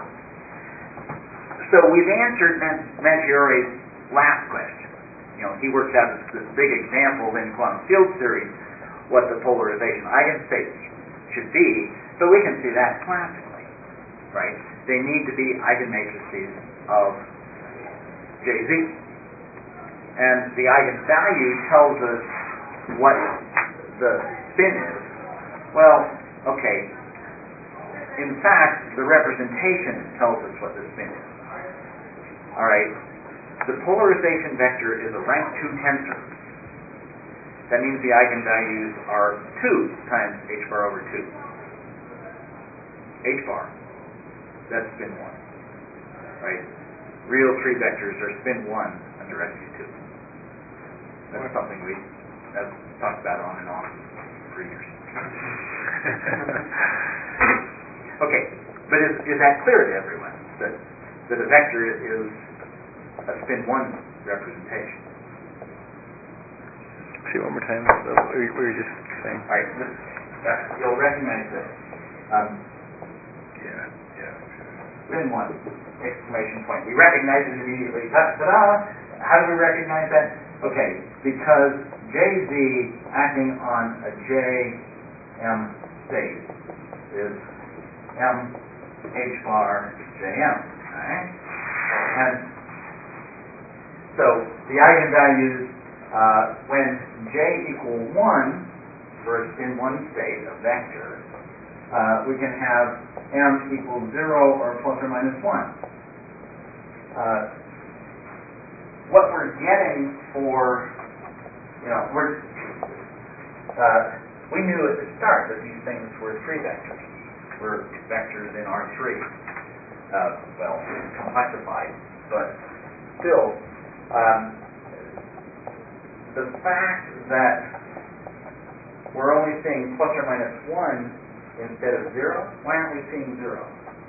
so we've answered Maggiori's last question. You know, he worked out this, this big example in quantum field theory what the polarization eigenstates should be. So we can see that classically, right? They need to be eigenmatrices of Jz. And the eigenvalue tells us what the spin is. Well, okay. In fact, the representation tells us what the spin is. All right. the polarization vector is a rank two tensor. That means the eigenvalues are two times h bar over two. H bar, that's spin one. Right? Real three vectors are spin one under S U two. That's something we have talked about on and on for years. Okay, but is, is that clear to everyone? That, that a vector is a spin one representation? See one more time. So we were just saying. All right, this, uh, you'll recognize this. Um, Yeah, yeah. spin one, exclamation point. We recognize it immediately. Ta-da! How do we recognize that? Okay, because J Z acting on a J M state is M H bar J M. Alright? And so the eigenvalues uh, when J equal one for a spin one state, a vector, uh, we can have M equals zero or plus or minus one. Uh, what we're getting for, you know, we're, uh, we knew at the start that these things were three vectors. Were vectors in R three. Uh, well, complexified, but still, um, the fact that we're only seeing plus or minus one instead of zero, why aren't we seeing zero?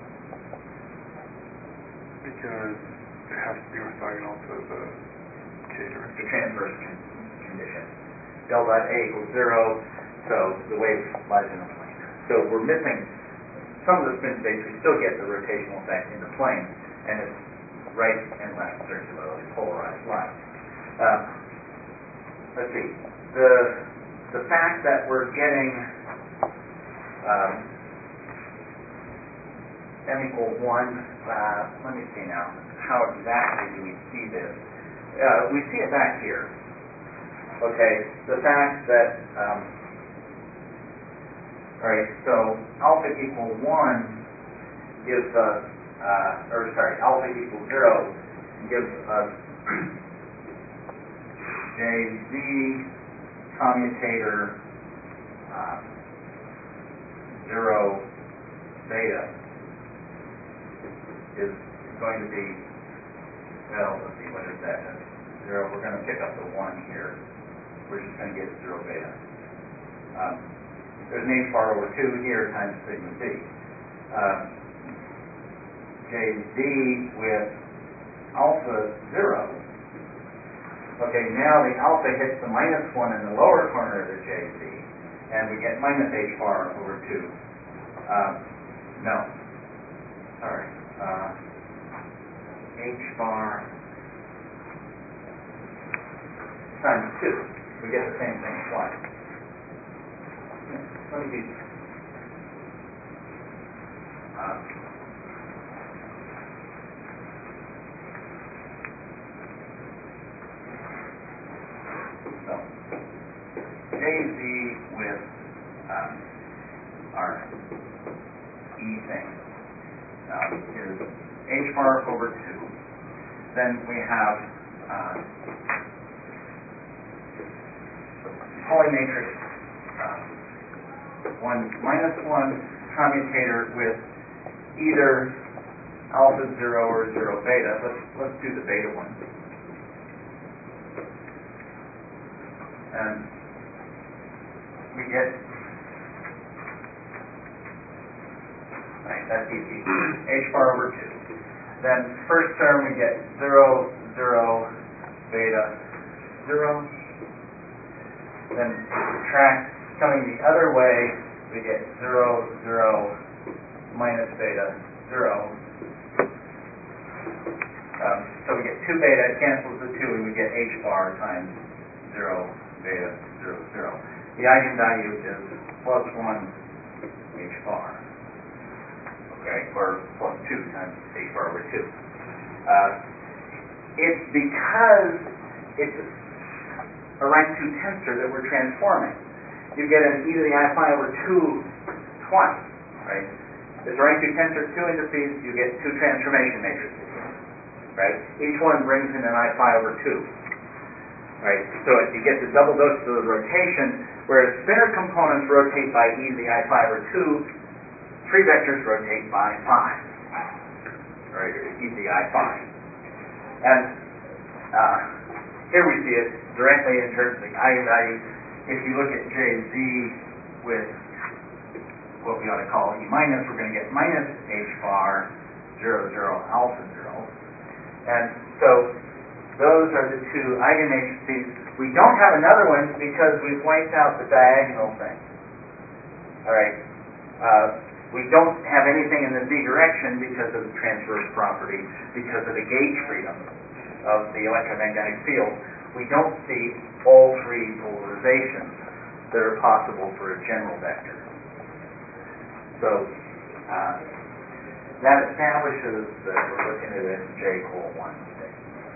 Because it has to be orthogonal to the k direction. The transverse con- condition. Del dot A equals zero, so the wave lies in the plane. So we're missing some of the spin states. We still get the rotational effect in the plane, and it's right and left circularly polarized light. Uh, let's see. The the fact that we're getting um, m equals one. Uh, let me see now. How exactly do we see this? Uh, we see it back here. Okay. The fact that um, all right. So alpha equal one gives us, uh, or sorry, alpha equals zero gives us J Z commutator uh, zero beta is going to be, well, let's see, what is that? That's zero. We're going to pick up the one here. We're just going to get zero beta. Um, there's an h bar over two here times sigma z. Uh, J Z with alpha zero. Okay, now the alpha hits the minus one in the lower corner of the J Z, and we get minus h bar over two. Uh, no. Sorry. Uh, h bar times two. We get the same thing twice. Let me do this. Uh, so, J Z with um, our E thing um, is h bar over two. Then we have uh, polymatrix uh, one minus one commutator with either alpha zero or zero beta. Let's let's do the beta one. And we get, right, that's easy. H bar over two. Then first term we get zero, zero, beta, zero. Then subtract, coming the other way, we get zero, zero, minus beta, zero. Um, so we get two beta, it cancels the two, and we get h bar times zero, beta, zero, zero. The eigenvalue is plus one h bar. Okay, or plus two times h bar over two. Uh, it's because it's a rank two tensor that we're transforming. You get an e to the I phi over two twice, right? It's a rank two tensor, two indices, you get two transformation matrices. right? Each one brings in an I phi over two, right? So you get the double dose of the rotation, whereas spinor components rotate by e to the I phi over two, free vectors rotate by phi, right, or e to the I phi. And uh, here we see it directly in terms of the eigenvalues. If you look at J Z with what we ought to call E minus, we're going to get minus H bar, zero, zero, alpha, zero. And so those are the two eigenmatrices. We don't have another one because we've wiped out the diagonal thing. All right. Uh, we don't have anything in the z direction because of the transverse property, because of the gauge freedom of the electromagnetic field. We don't see all three polarizations that are possible for a general vector. So uh, that establishes that we're looking at it in J equal one state.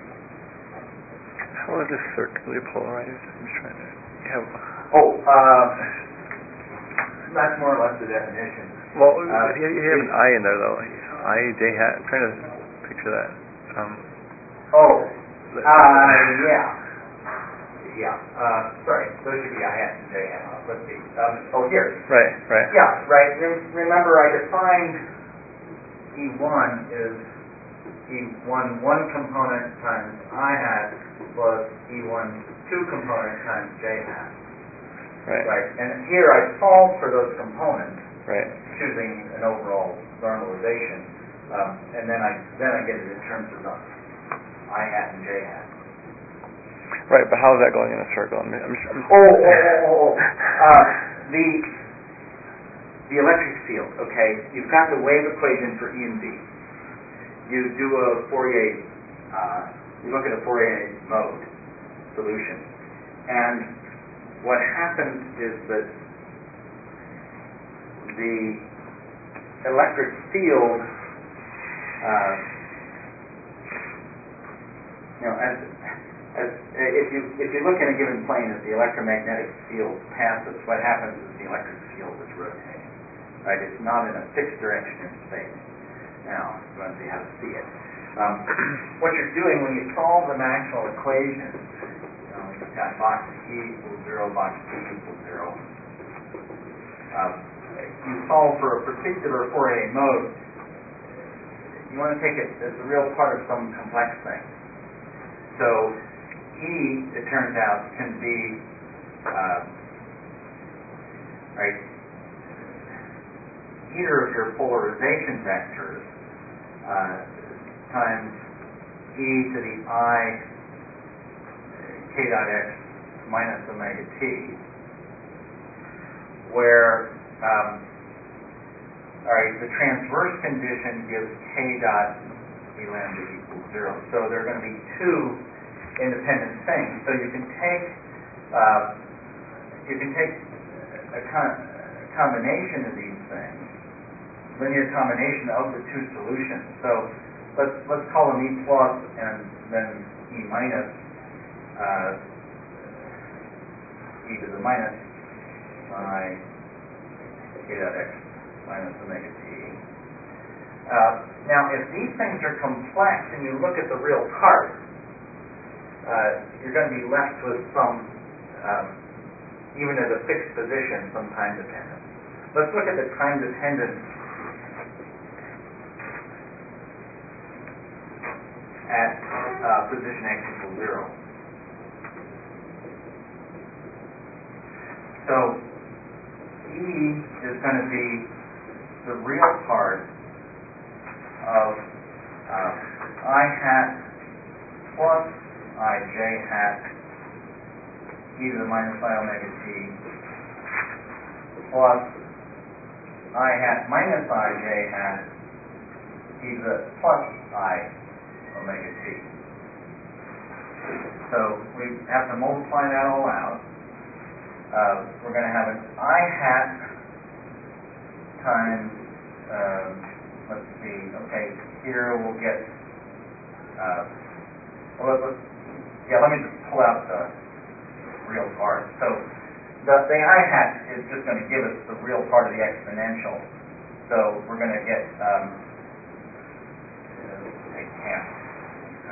How is this circularly polarized? I'm just trying to have. Oh, uh, that's more or less the definition. Well, uh, you you have an I in there though. I J hat. I'm trying to picture that. Um, oh, uh, yeah. Yeah, uh, sorry, those should be I hat and J hat. Let's see. Um, oh, here. right, right. Yeah, right. Re- remember, I defined E one is E one one component times I hat plus E one two component times J hat. Right. Right. And here I solve for those components, Right. choosing an overall normalization, um, and then I then I get it in terms of the I hat and J hat. Right, but how is that going in a circle? I'm, I'm, I'm Oh, oh, oh, oh. Uh, the the electric field. Okay, you've got the wave equation for E and V. You do a Fourier. Uh, you look at a Fourier mode solution, and what happens is that the electric field, uh, you know, as As, if you if you look in a given plane as the electromagnetic field passes, what happens is the electric field is rotating. Right? It's not in a fixed direction in space. Now, you want to see how to see it. Um, what you're doing when you solve the Maxwell equation, you know, you've got box E equals zero, box T equals zero. Uh, you solve for a particular Fourier mode. You want to take it as a real part of some complex thing. So E, it turns out, can be, uh, right, either of your polarization vectors uh, times E to the I k dot x minus omega t, where, um, all right, the transverse condition gives k dot E lambda equals zero. So there are going to be two independent things. So you can take uh, you can take a, con- a combination of these things, linear combination of the two solutions. So let's let's call them E plus and then E minus uh, e to the minus psi k dot x minus omega t. Uh, now, if these things are complex and you look at the real part, Uh, you're going to be left with some, um, even at a fixed position, some time dependence. Let's look at the time dependence at uh, position x equals zero. So E is going to be the real part of uh, I hat plus I j hat e to the minus I omega t plus I hat minus I j hat e to the plus I omega t. So we have to multiply that all out. Uh, we're going to have an I hat times, um, let's see, okay, here we'll get, uh, well, let's, yeah, let me just pull out the real part. So the, the I hat is just going to give us the real part of the exponential. So we're going to get, um, uh, take half.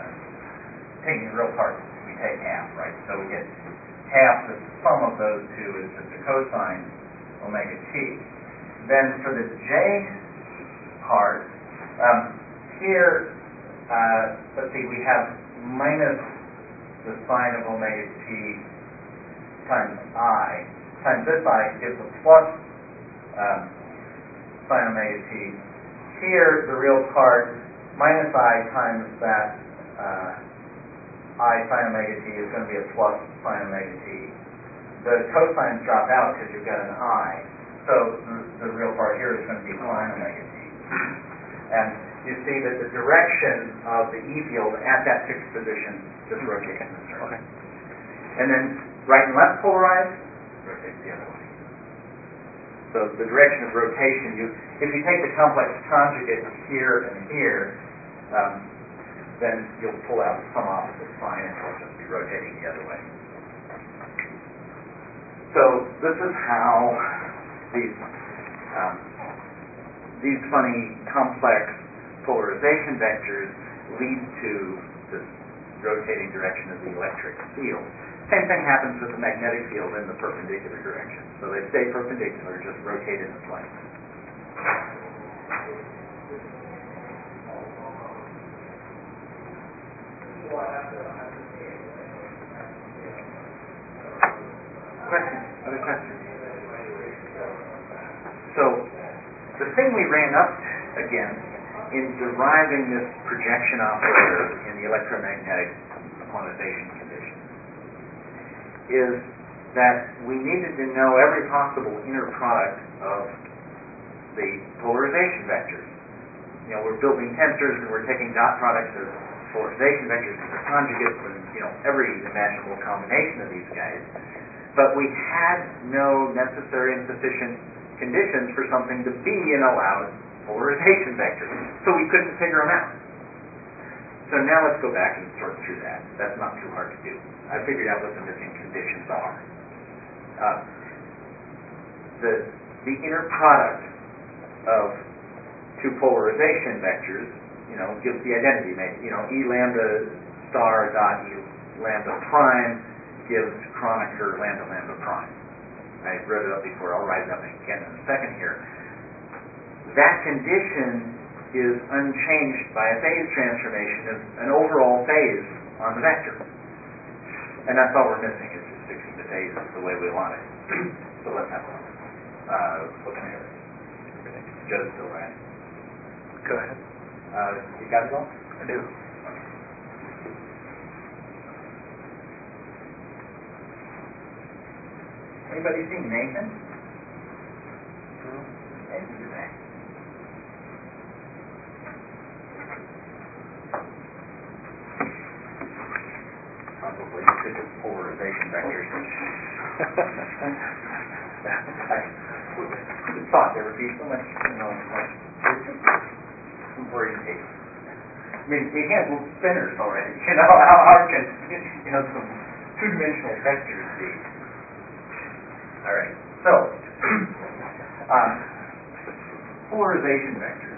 taking the real parts, we take half, right? So we get half the sum of those two is just a cosine omega t. Then for the j part, um, here, uh, let's see, we have minus the sine of omega t times I times this I gives a plus um, sine omega t. Here, the real part minus I times that uh, I sine omega t is going to be a plus sine omega t. The cosines drop out because you've got an I, so the, the real part here is going to be sine omega t. And you see that the direction of the E field at that fixed position just rotates in this direction. Okay. And then right and left polarized, rotates the other way. So the direction of rotation, you if you take the complex conjugate here and here, um, then you'll pull out some opposite sign and it'll just be rotating the other way. So this is how these um, these funny complex polarization vectors lead to this rotating direction of the electric field. Same thing happens with the magnetic field in the perpendicular direction. So they stay perpendicular, just rotate in the plane. Questions? Other questions? So the thing we ran up against in deriving this projection operator in the electromagnetic quantization condition is that we needed to know every possible inner product of the polarization vectors. You know, we're building tensors and we're taking dot products of polarization vectors and their conjugates and, you know, every imaginable combination of these guys. But we had no necessary and sufficient conditions for something to be an allowed polarization vector. So we couldn't figure them out. So now let's go back and sort through that. That's not too hard to do. I figured out what the missing conditions are. Uh, the the inner product of two polarization vectors, you know, gives the identity. You know, E lambda star dot E lambda prime gives Kronecker lambda lambda prime. I wrote it up before. I'll write it up again in a second here. That condition is unchanged by a phase transformation of an overall phase on the vector. And that's all we're missing, is just fixing the phases the way we want it. So let's have a look. Uh, looking at it. Joe's still right. Go ahead. Uh, you got it all? I do. Anybody seen Nathan? No. Nathan today. Probably because of polarization vectors. I would have thought there would be so much, you know, like, orientation. I mean, we handle spinners already. You know, how hard can, you know, some two-dimensional vectors be? All right. So, um, polarization vectors.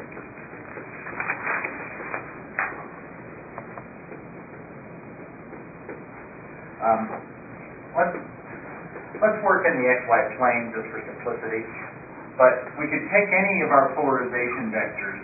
Um, let's let's work in the xy plane just for simplicity. But we could take any of our polarization vectors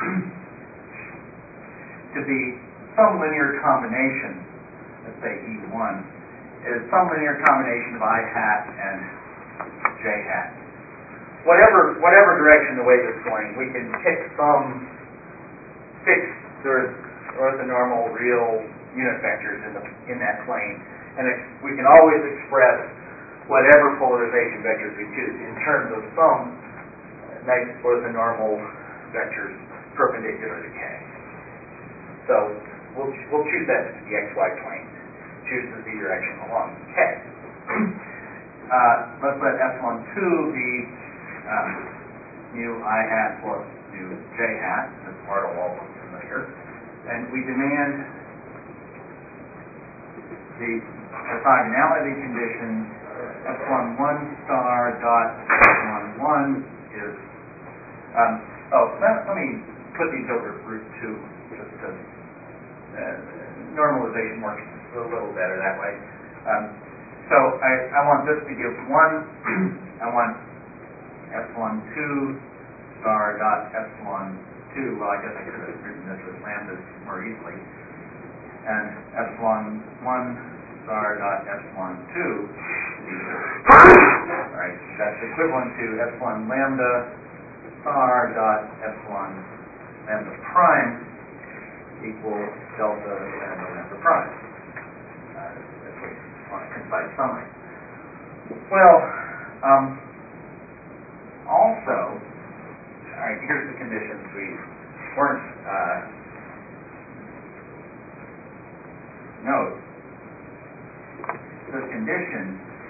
to be some linear combination. Let's say E one is some linear combination of I hat and J hat. Whatever whatever direction the wave is going, we can pick some fixed or orthonormal real unit vectors in the in that plane. And it, we can always express whatever polarization vectors we choose in terms of some nice orthonormal vectors perpendicular to K. So we'll we'll choose that as the xy plane. Choose the z direction along K. Uh, let's let epsilon two be um, mu I hat plus mu J hat, as Bartle all looks familiar. And we demand the orthogonality condition epsilon one star dot epsilon one is um, oh let, let me put these over root two just to uh, normalization. normalization works a little better that way. Um, so I, I want this to give one, I want epsilon two star dot epsilon two, well I guess I could have written this with lambdas more easily, and epsilon one star dot epsilon two, alright, that's equivalent to epsilon lambda star dot epsilon lambda prime equals delta lambda lambda prime. Uh, that's what you want a concise summary. Well, um, also, alright, here's the conditions we weren't uh, note. The condition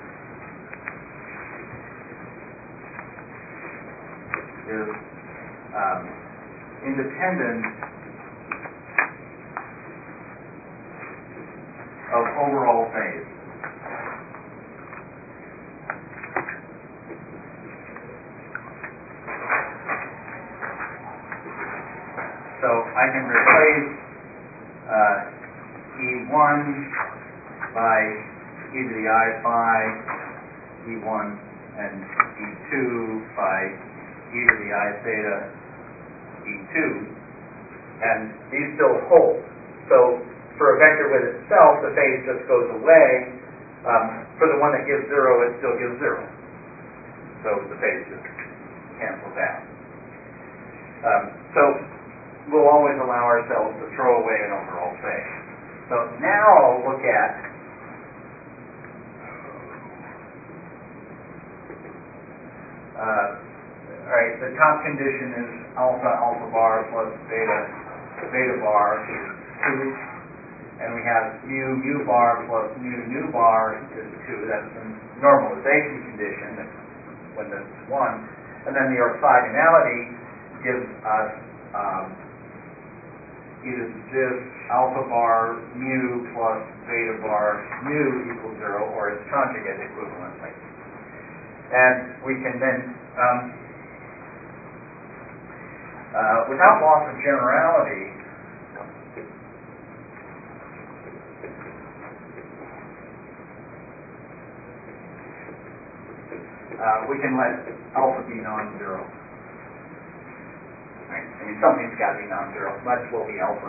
is um, independent of overall phase. So I can replace uh, E one by e to the I phi, E one, and E two by e to the I theta, E two, and these still hold. So for a vector with itself, the phase just goes away. Um, for the one that gives zero, it still gives zero. So the phase just cancels out. Um, so we'll always allow ourselves to throw away an overall phase. So now I'll look at uh, all right, the top condition is alpha alpha bar plus beta beta bar is two, and we have mu mu bar plus mu nu bar is two. That's the normalization condition when this is one, and then the orthogonality gives us um, either this alpha bar mu plus beta bar mu equals zero, or its conjugate equivalently. And we can then, um, uh, without loss of generality, uh, we can let alpha be non-zero. Right? I mean, something's got to be non-zero. Might as well be alpha.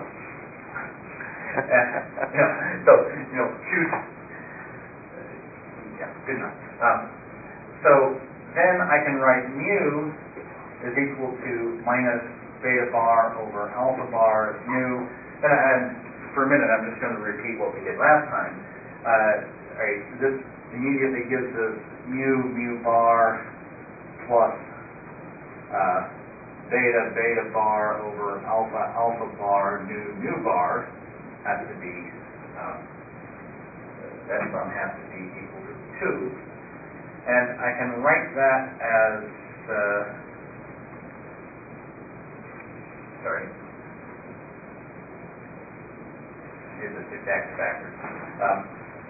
uh, yeah, so, you know, choose. Yeah, good enough. Um, so then I can write mu is equal to minus beta bar over alpha bar mu. And, and for a minute, I'm just going to repeat what we did last time. Uh, right, this immediately gives us mu mu bar plus uh, beta beta bar over alpha alpha bar nu nu bar has to be um, that sum has to be equal to two, and I can write that as uh, sorry, did this exact backwards. Um,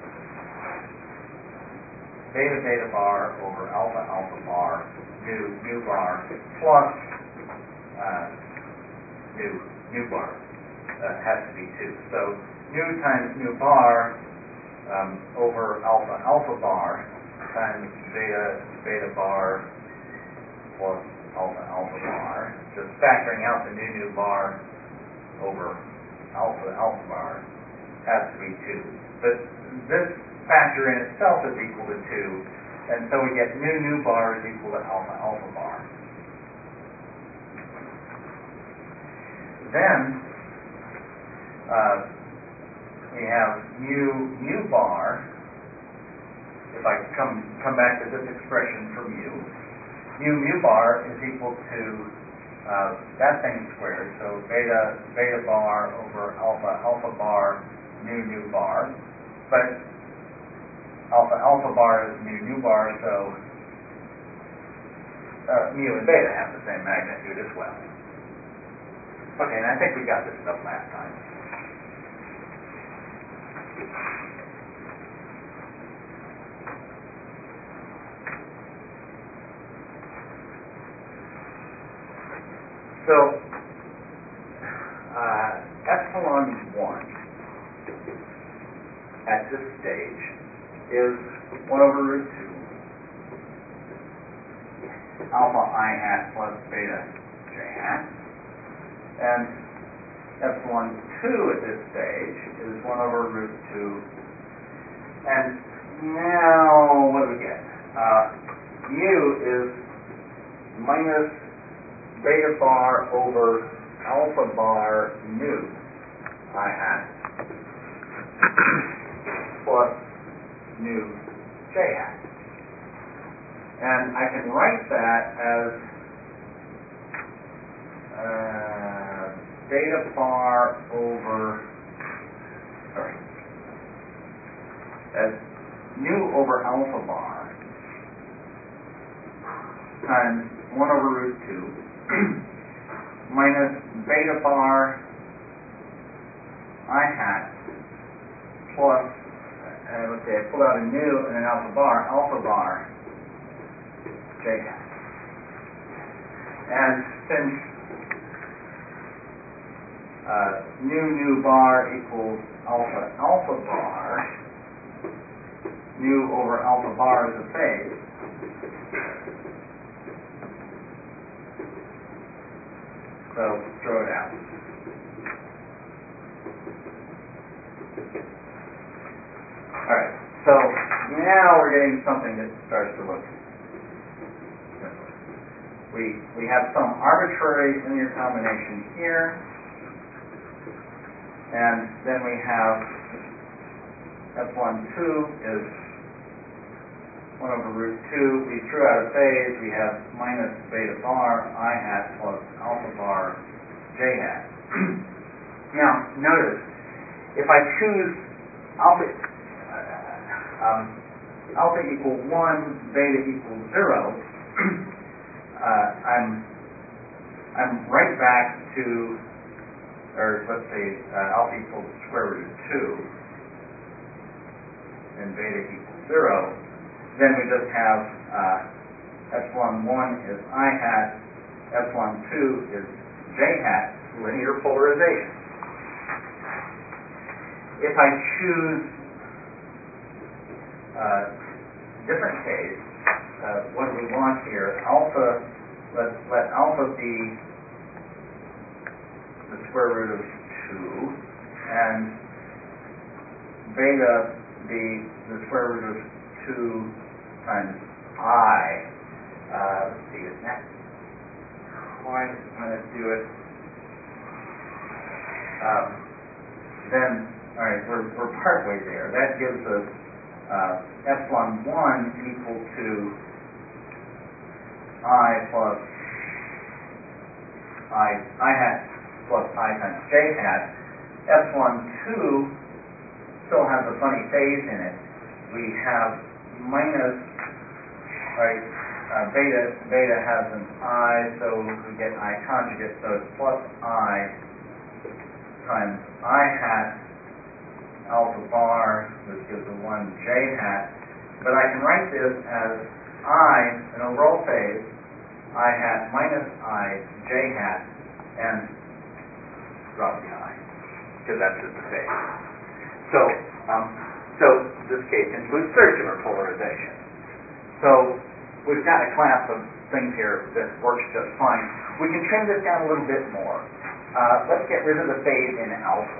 beta beta bar over alpha alpha bar nu nu bar plus uh, nu nu bar uh, has to be two. So nu times nu bar um, over alpha alpha bar times beta beta bar plus alpha alpha bar, just factoring out the nu nu bar over alpha alpha bar, has to be two. But this factor in itself is equal to two, and so we get nu nu bar is equal to alpha alpha bar. Then uh, we have mu mu bar. If I come come back to this expression for mu, mu mu bar is equal to uh, that thing squared. So beta beta bar over alpha alpha bar nu nu bar, but alpha alpha bar is mu nu bar, so uh, mu and beta have the same magnitude as well. Okay, and I think we got this stuff last time. So, uh, epsilon one is one over root two alpha I hat plus beta j hat. And epsilon two at this stage is one over root two. And now, what do we get? Uh, mu is minus beta bar over alpha bar nu I hat plus nu j hat. And I can write that as uh, beta bar over, sorry, as nu over alpha bar times one over root two minus beta bar I hat plus, uh, let's see, I pulled out a nu and an alpha bar, alpha bar j hat. And since uh, nu nu bar equals alpha alpha bar, nu over alpha bar is a phase, so throw it out. Alright, so now we're getting something that starts to look simpler. We, we have some arbitrary linear combination here, and then we have epsilon two is one over root two. We threw out a phase. We have minus beta bar I hat plus alpha bar j hat. Now, notice, if I choose alpha, uh, um, alpha equal one, beta equals zero, uh, I'm I'm right back to, or let's say uh, alpha equals square root of two, and beta equals zero. Then we just have uh, epsilon one is I hat, epsilon two is j hat, linear polarization. If I choose a different case, uh, what do we want here? Alpha, let, let alpha be the square root of two, and beta be the square root of two times I. Uh, let's see, is that quite going to do it? Um, then, all right, we're, we're partway there. That gives us uh, epsilon one equal to I plus I, I hat plus I times j hat. Epsilon two still has a funny phase in it. We have minus, right, uh, beta, beta has an I, so we get I conjugate, so it's plus I times I hat alpha bar, which gives a one j hat. But I can write this as I, an overall phase, I hat minus I j hat, and drop the I, because that's just a phase. So, um, so this case includes circular polarization. So we've got a class of things here that works just fine. We can trim this down a little bit more. Uh, let's get rid of the phase in alpha.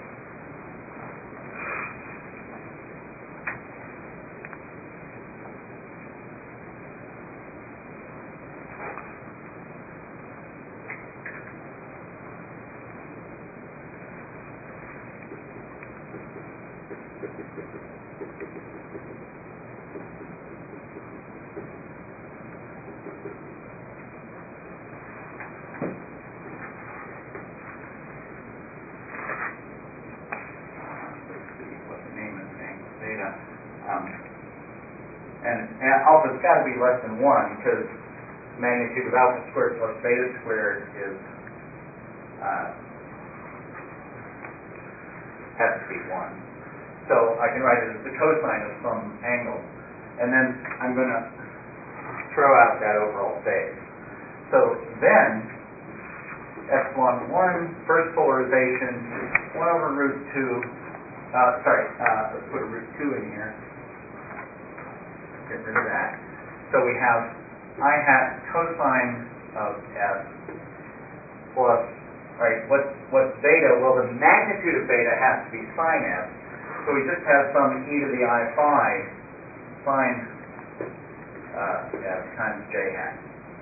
Alpha's got to be less than one, because magnitude of alpha squared plus beta squared is uh, has to be one. So I can write it as the cosine of some angle, and then I'm going to throw out that overall phase. So then epsilon one, first polarization, one over root two. Uh, sorry, uh, let's put a root two in here. fits into that. So we have I hat cosine of S plus, right, what, what's beta? Well, the magnitude of beta has to be sine S. So we just have some e to the I phi sine uh, S times j hat.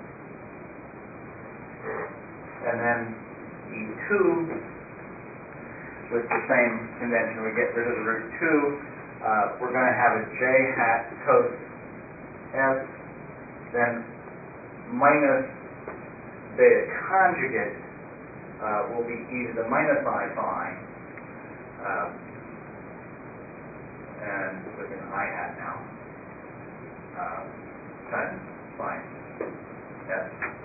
And then E two, with the same convention, we get rid of the root two. Uh, we're going to have a j hat cos S, then minus beta conjugate uh, will be e to the minus I phi, uh, and with an I hat now, uh, times sine S.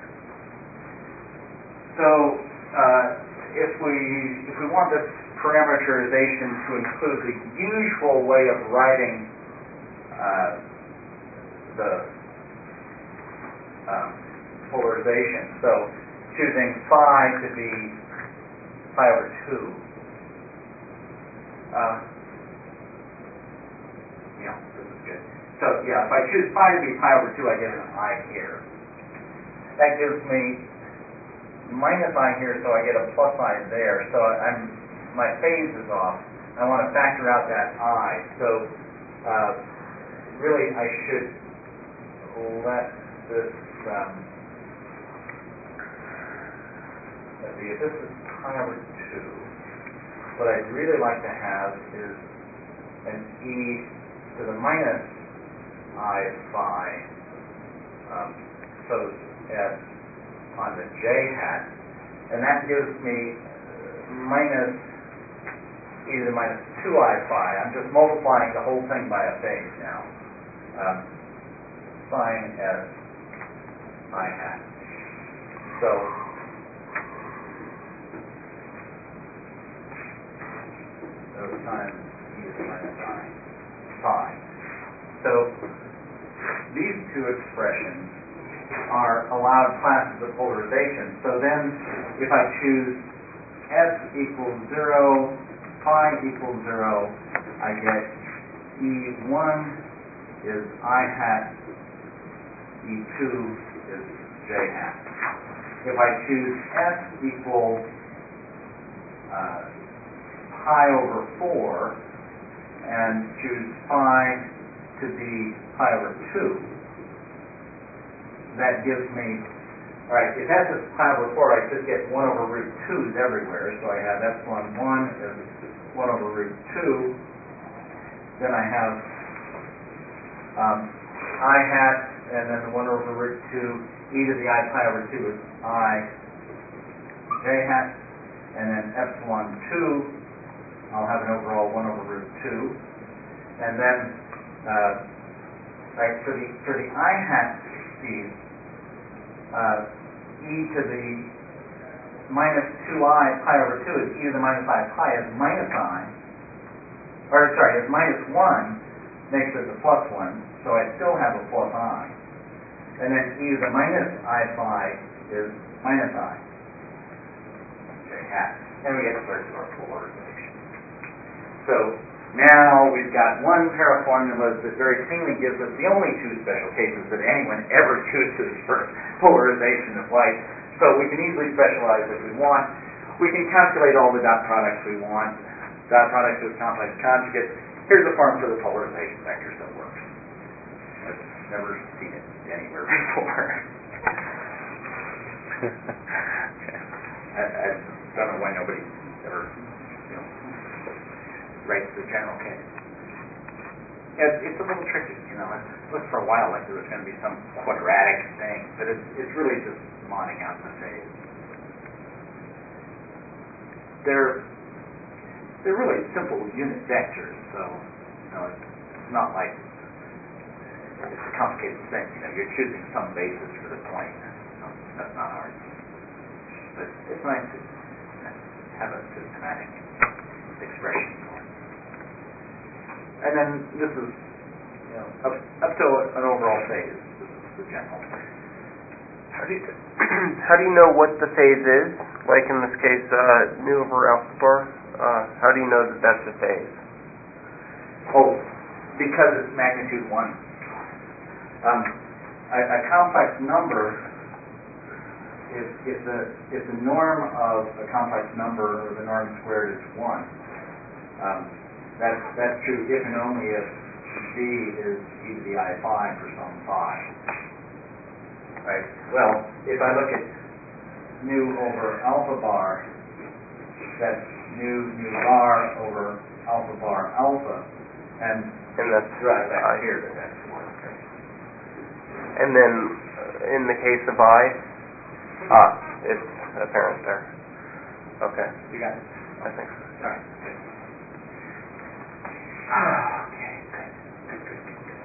So uh, if we if we want this parameterization to include the usual way of writing uh, the um, polarization, so choosing phi to be pi over two. Uh, yeah, this is good. So yeah, if I choose phi to be pi over two, I get an I here. That gives me minus I here, so I get a plus I there. So I'm my phase is off. I want to factor out that I. So uh, really, I should let this. Um, let's see, if this is pi over two, what I'd really like to have is an e to the minus I phi, um, so S on the j hat, and that gives me minus e to the minus two I phi. I'm just multiplying the whole thing by a phase now. Um, sine S I hat. So so times e to the minus I phi. So these two expressions are allowed classes of polarization. So then if I choose S equals zero, phi equals zero, I get E one is I hat, E two is j hat. If I choose S equals uh, pi over four and choose phi to be pi over two, that gives me, all right, if S is pi over four, I just get one over root twos everywhere. So I have epsilon one is one over root two. Then I have um, I hat, and then the one over root two, e to the I pi over two is I j hat, and then epsilon two, I'll have an overall one over root two. And then, uh, right, for the, for the I hat piece, Uh, e to the minus two I pi over two is e to the minus I pi is minus I, or sorry, is minus one, makes it the plus one, so I still have a plus I. And then e to the minus I phi is minus I, j hat. And we get the rest of our polarization. So now we've got one pair of formulas that very cleanly gives us the only two special cases that anyone ever chooses for polarization of light. So we can easily specialize if we want. We can calculate all the dot products we want. Dot products with complex conjugates. Here's a form for the polarization vectors that works. I've never seen it anywhere before. Okay. I, I don't know why nobody ever writes the general case. Yeah, it's, it's a little tricky, you know. It looked for a while like there was going to be some quadratic thing, but it's it's really just modding out the phase. They're they're really simple unit vectors, so you know it's, it's not like it's a complicated thing. You know, you're choosing some basis for the plane. So that's not hard. But it's nice to have a systematic expression. And then this is, you know, up, up to an overall phase. This is the general. How do you how do you know what the phase is? Like in this case, uh, nu over alpha bar. Uh, how do you know that that's a phase? Oh, because it's magnitude one. Um, a, a complex number, if, if the if the norm of a complex number, or the norm squared, is one, um, that's that's true if and only if z is e to the I phi for some phi. Right. Well, if I look at nu over alpha bar, that's nu nu bar over alpha bar alpha, and And that's right back I. here to that's one. And then uh, in the case of I, ah, it's apparent there. Okay, You got it? I think so. All right. Good. Okay, good. Good, good, good, good.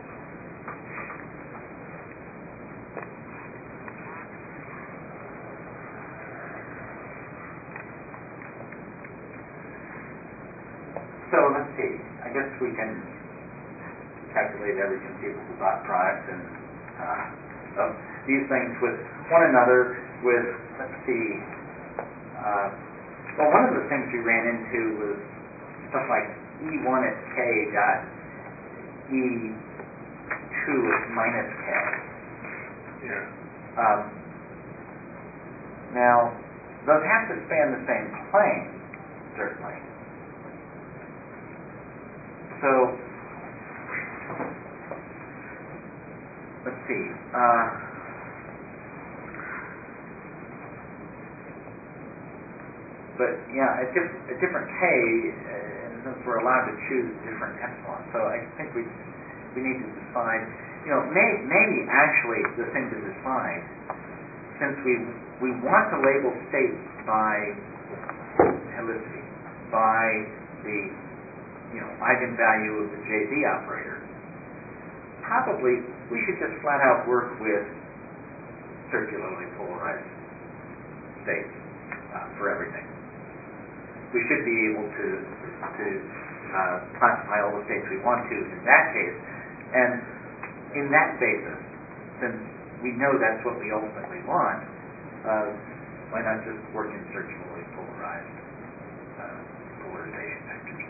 So let's see. I guess we can calculate every conceivable dot product and uh, of these things with one another. With let's see. Uh, well, one of the things we ran into was stuff like E one at K dot E two at minus K. Yeah. Um, now, those have to span the same plane, certainly. So, let's see. Uh, but yeah, at, diff- at different K, uh, since we're allowed to choose different epsilon, so I think we we need to decide. You know, may, maybe actually the thing to decide, since we we want to label states by helicity, by the you know eigenvalue of the J Z operator, probably we should just flat out work with circularly polarized states uh, for everything. We should be able to to uh, classify all the states we want to in that case, and in that basis, since we know that's what we ultimately want, uh, why not just work in circularly polarized uh, polarization vectors?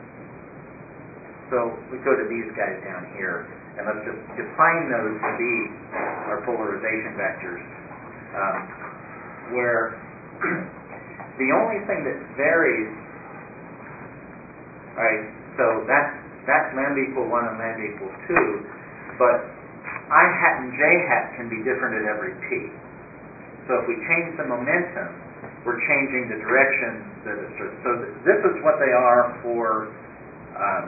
So we go to these guys down here, and let's just define those to be our polarization vectors, um, where the only thing that varies, right, so that's, that's lambda equal one and lambda equal two, but I hat and j hat can be different at every p. So if we change the momentum, we're changing the direction that it's, so th- this is what they are for um,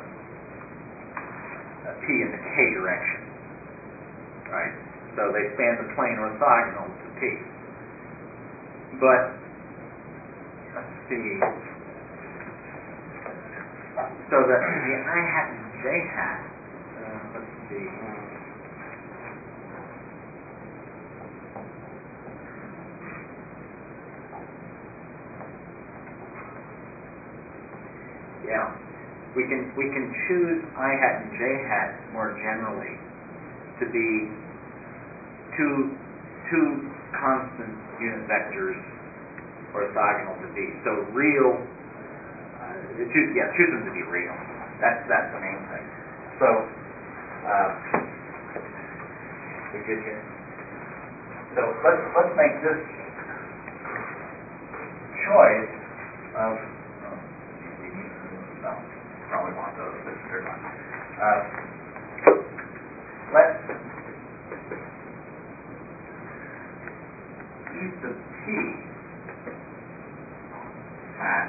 p in the k direction, right? So they span the plane orthogonal to p. But let's see. So the, the I hat and j hat, uh, let's see. Yeah, we can we can choose I hat and j hat more generally to be two two constant unit vectors orthogonal to b. So real, uh, choose, yeah, choose them to be real. That's that's the main thing. So uh, we good here. So let's let's make this choice of. Oh, no, probably want those. This is third one. Uh, let's use the p hat.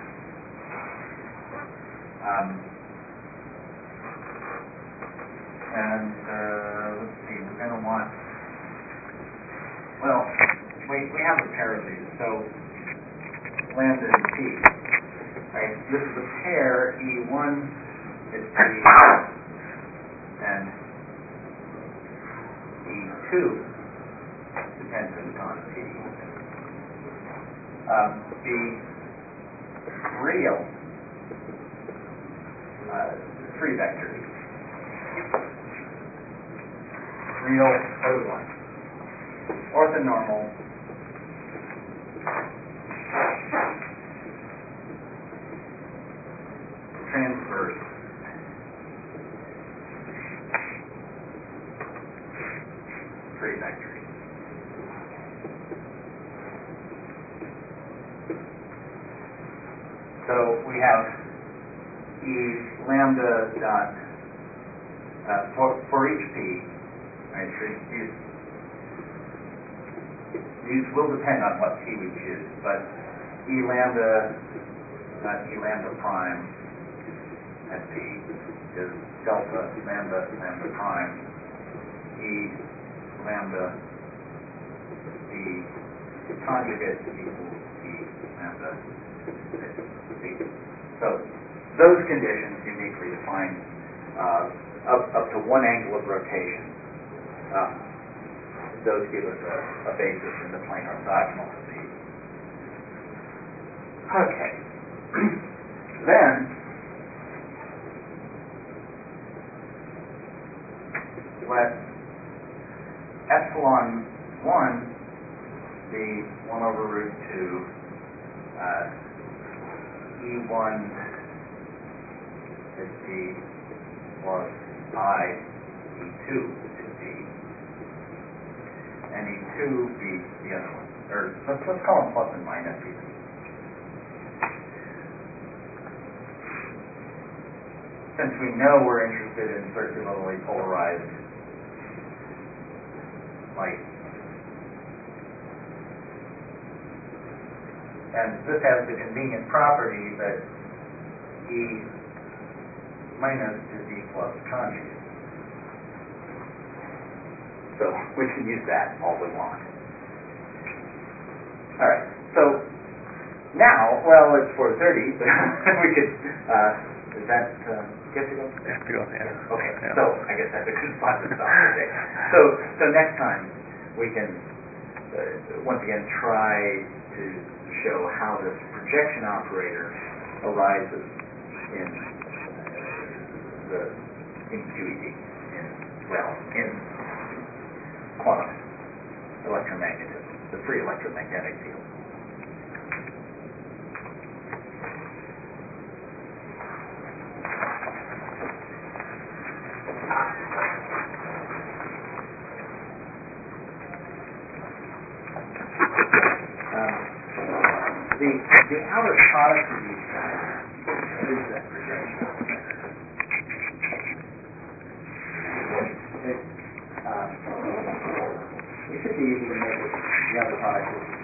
Um, and uh, let's see, we're going to want, well, we, we have a pair of these, so lambda and p. Right, this is a pair, E one is p, and E two dependent on p. Um, the real uh, three vectors. Real other one. Orthonormal. Transverse. three vectors. So we have E lambda dot uh, for for each P, right? For these, these will depend on what P we choose, but E lambda dot E lambda prime at P is delta lambda lambda prime E lambda the conjugate equals E lambda C. So those conditions uniquely define uh, up, up to one angle of rotation. Uh, those give us a, a basis in the plane orthogonal to P. Okay. Then let epsilon one be one over root two uh, E one is D plus I E two is D, and E two be the other one. Or let's, let's call them plus and minus even. Since we know we're interested in circularly polarized light. And this has the convenient property that E minus is E plus conjugate. So we can use that all we want. All right. So now, well, it's four thirty, but we could. Uh, does that uh, get to go? Yeah, to go. Yeah. Yeah. Okay. Yeah. So I guess that's a good spot to stop today. So so next time we can uh, once again try to show how this projection operator arises in uh, the in Q E D, in well in quantum electromagnetism, the free electromagnetic field. The, the outer product of these guys is that projection operator. It, uh, it should be easy to make it, the outer product is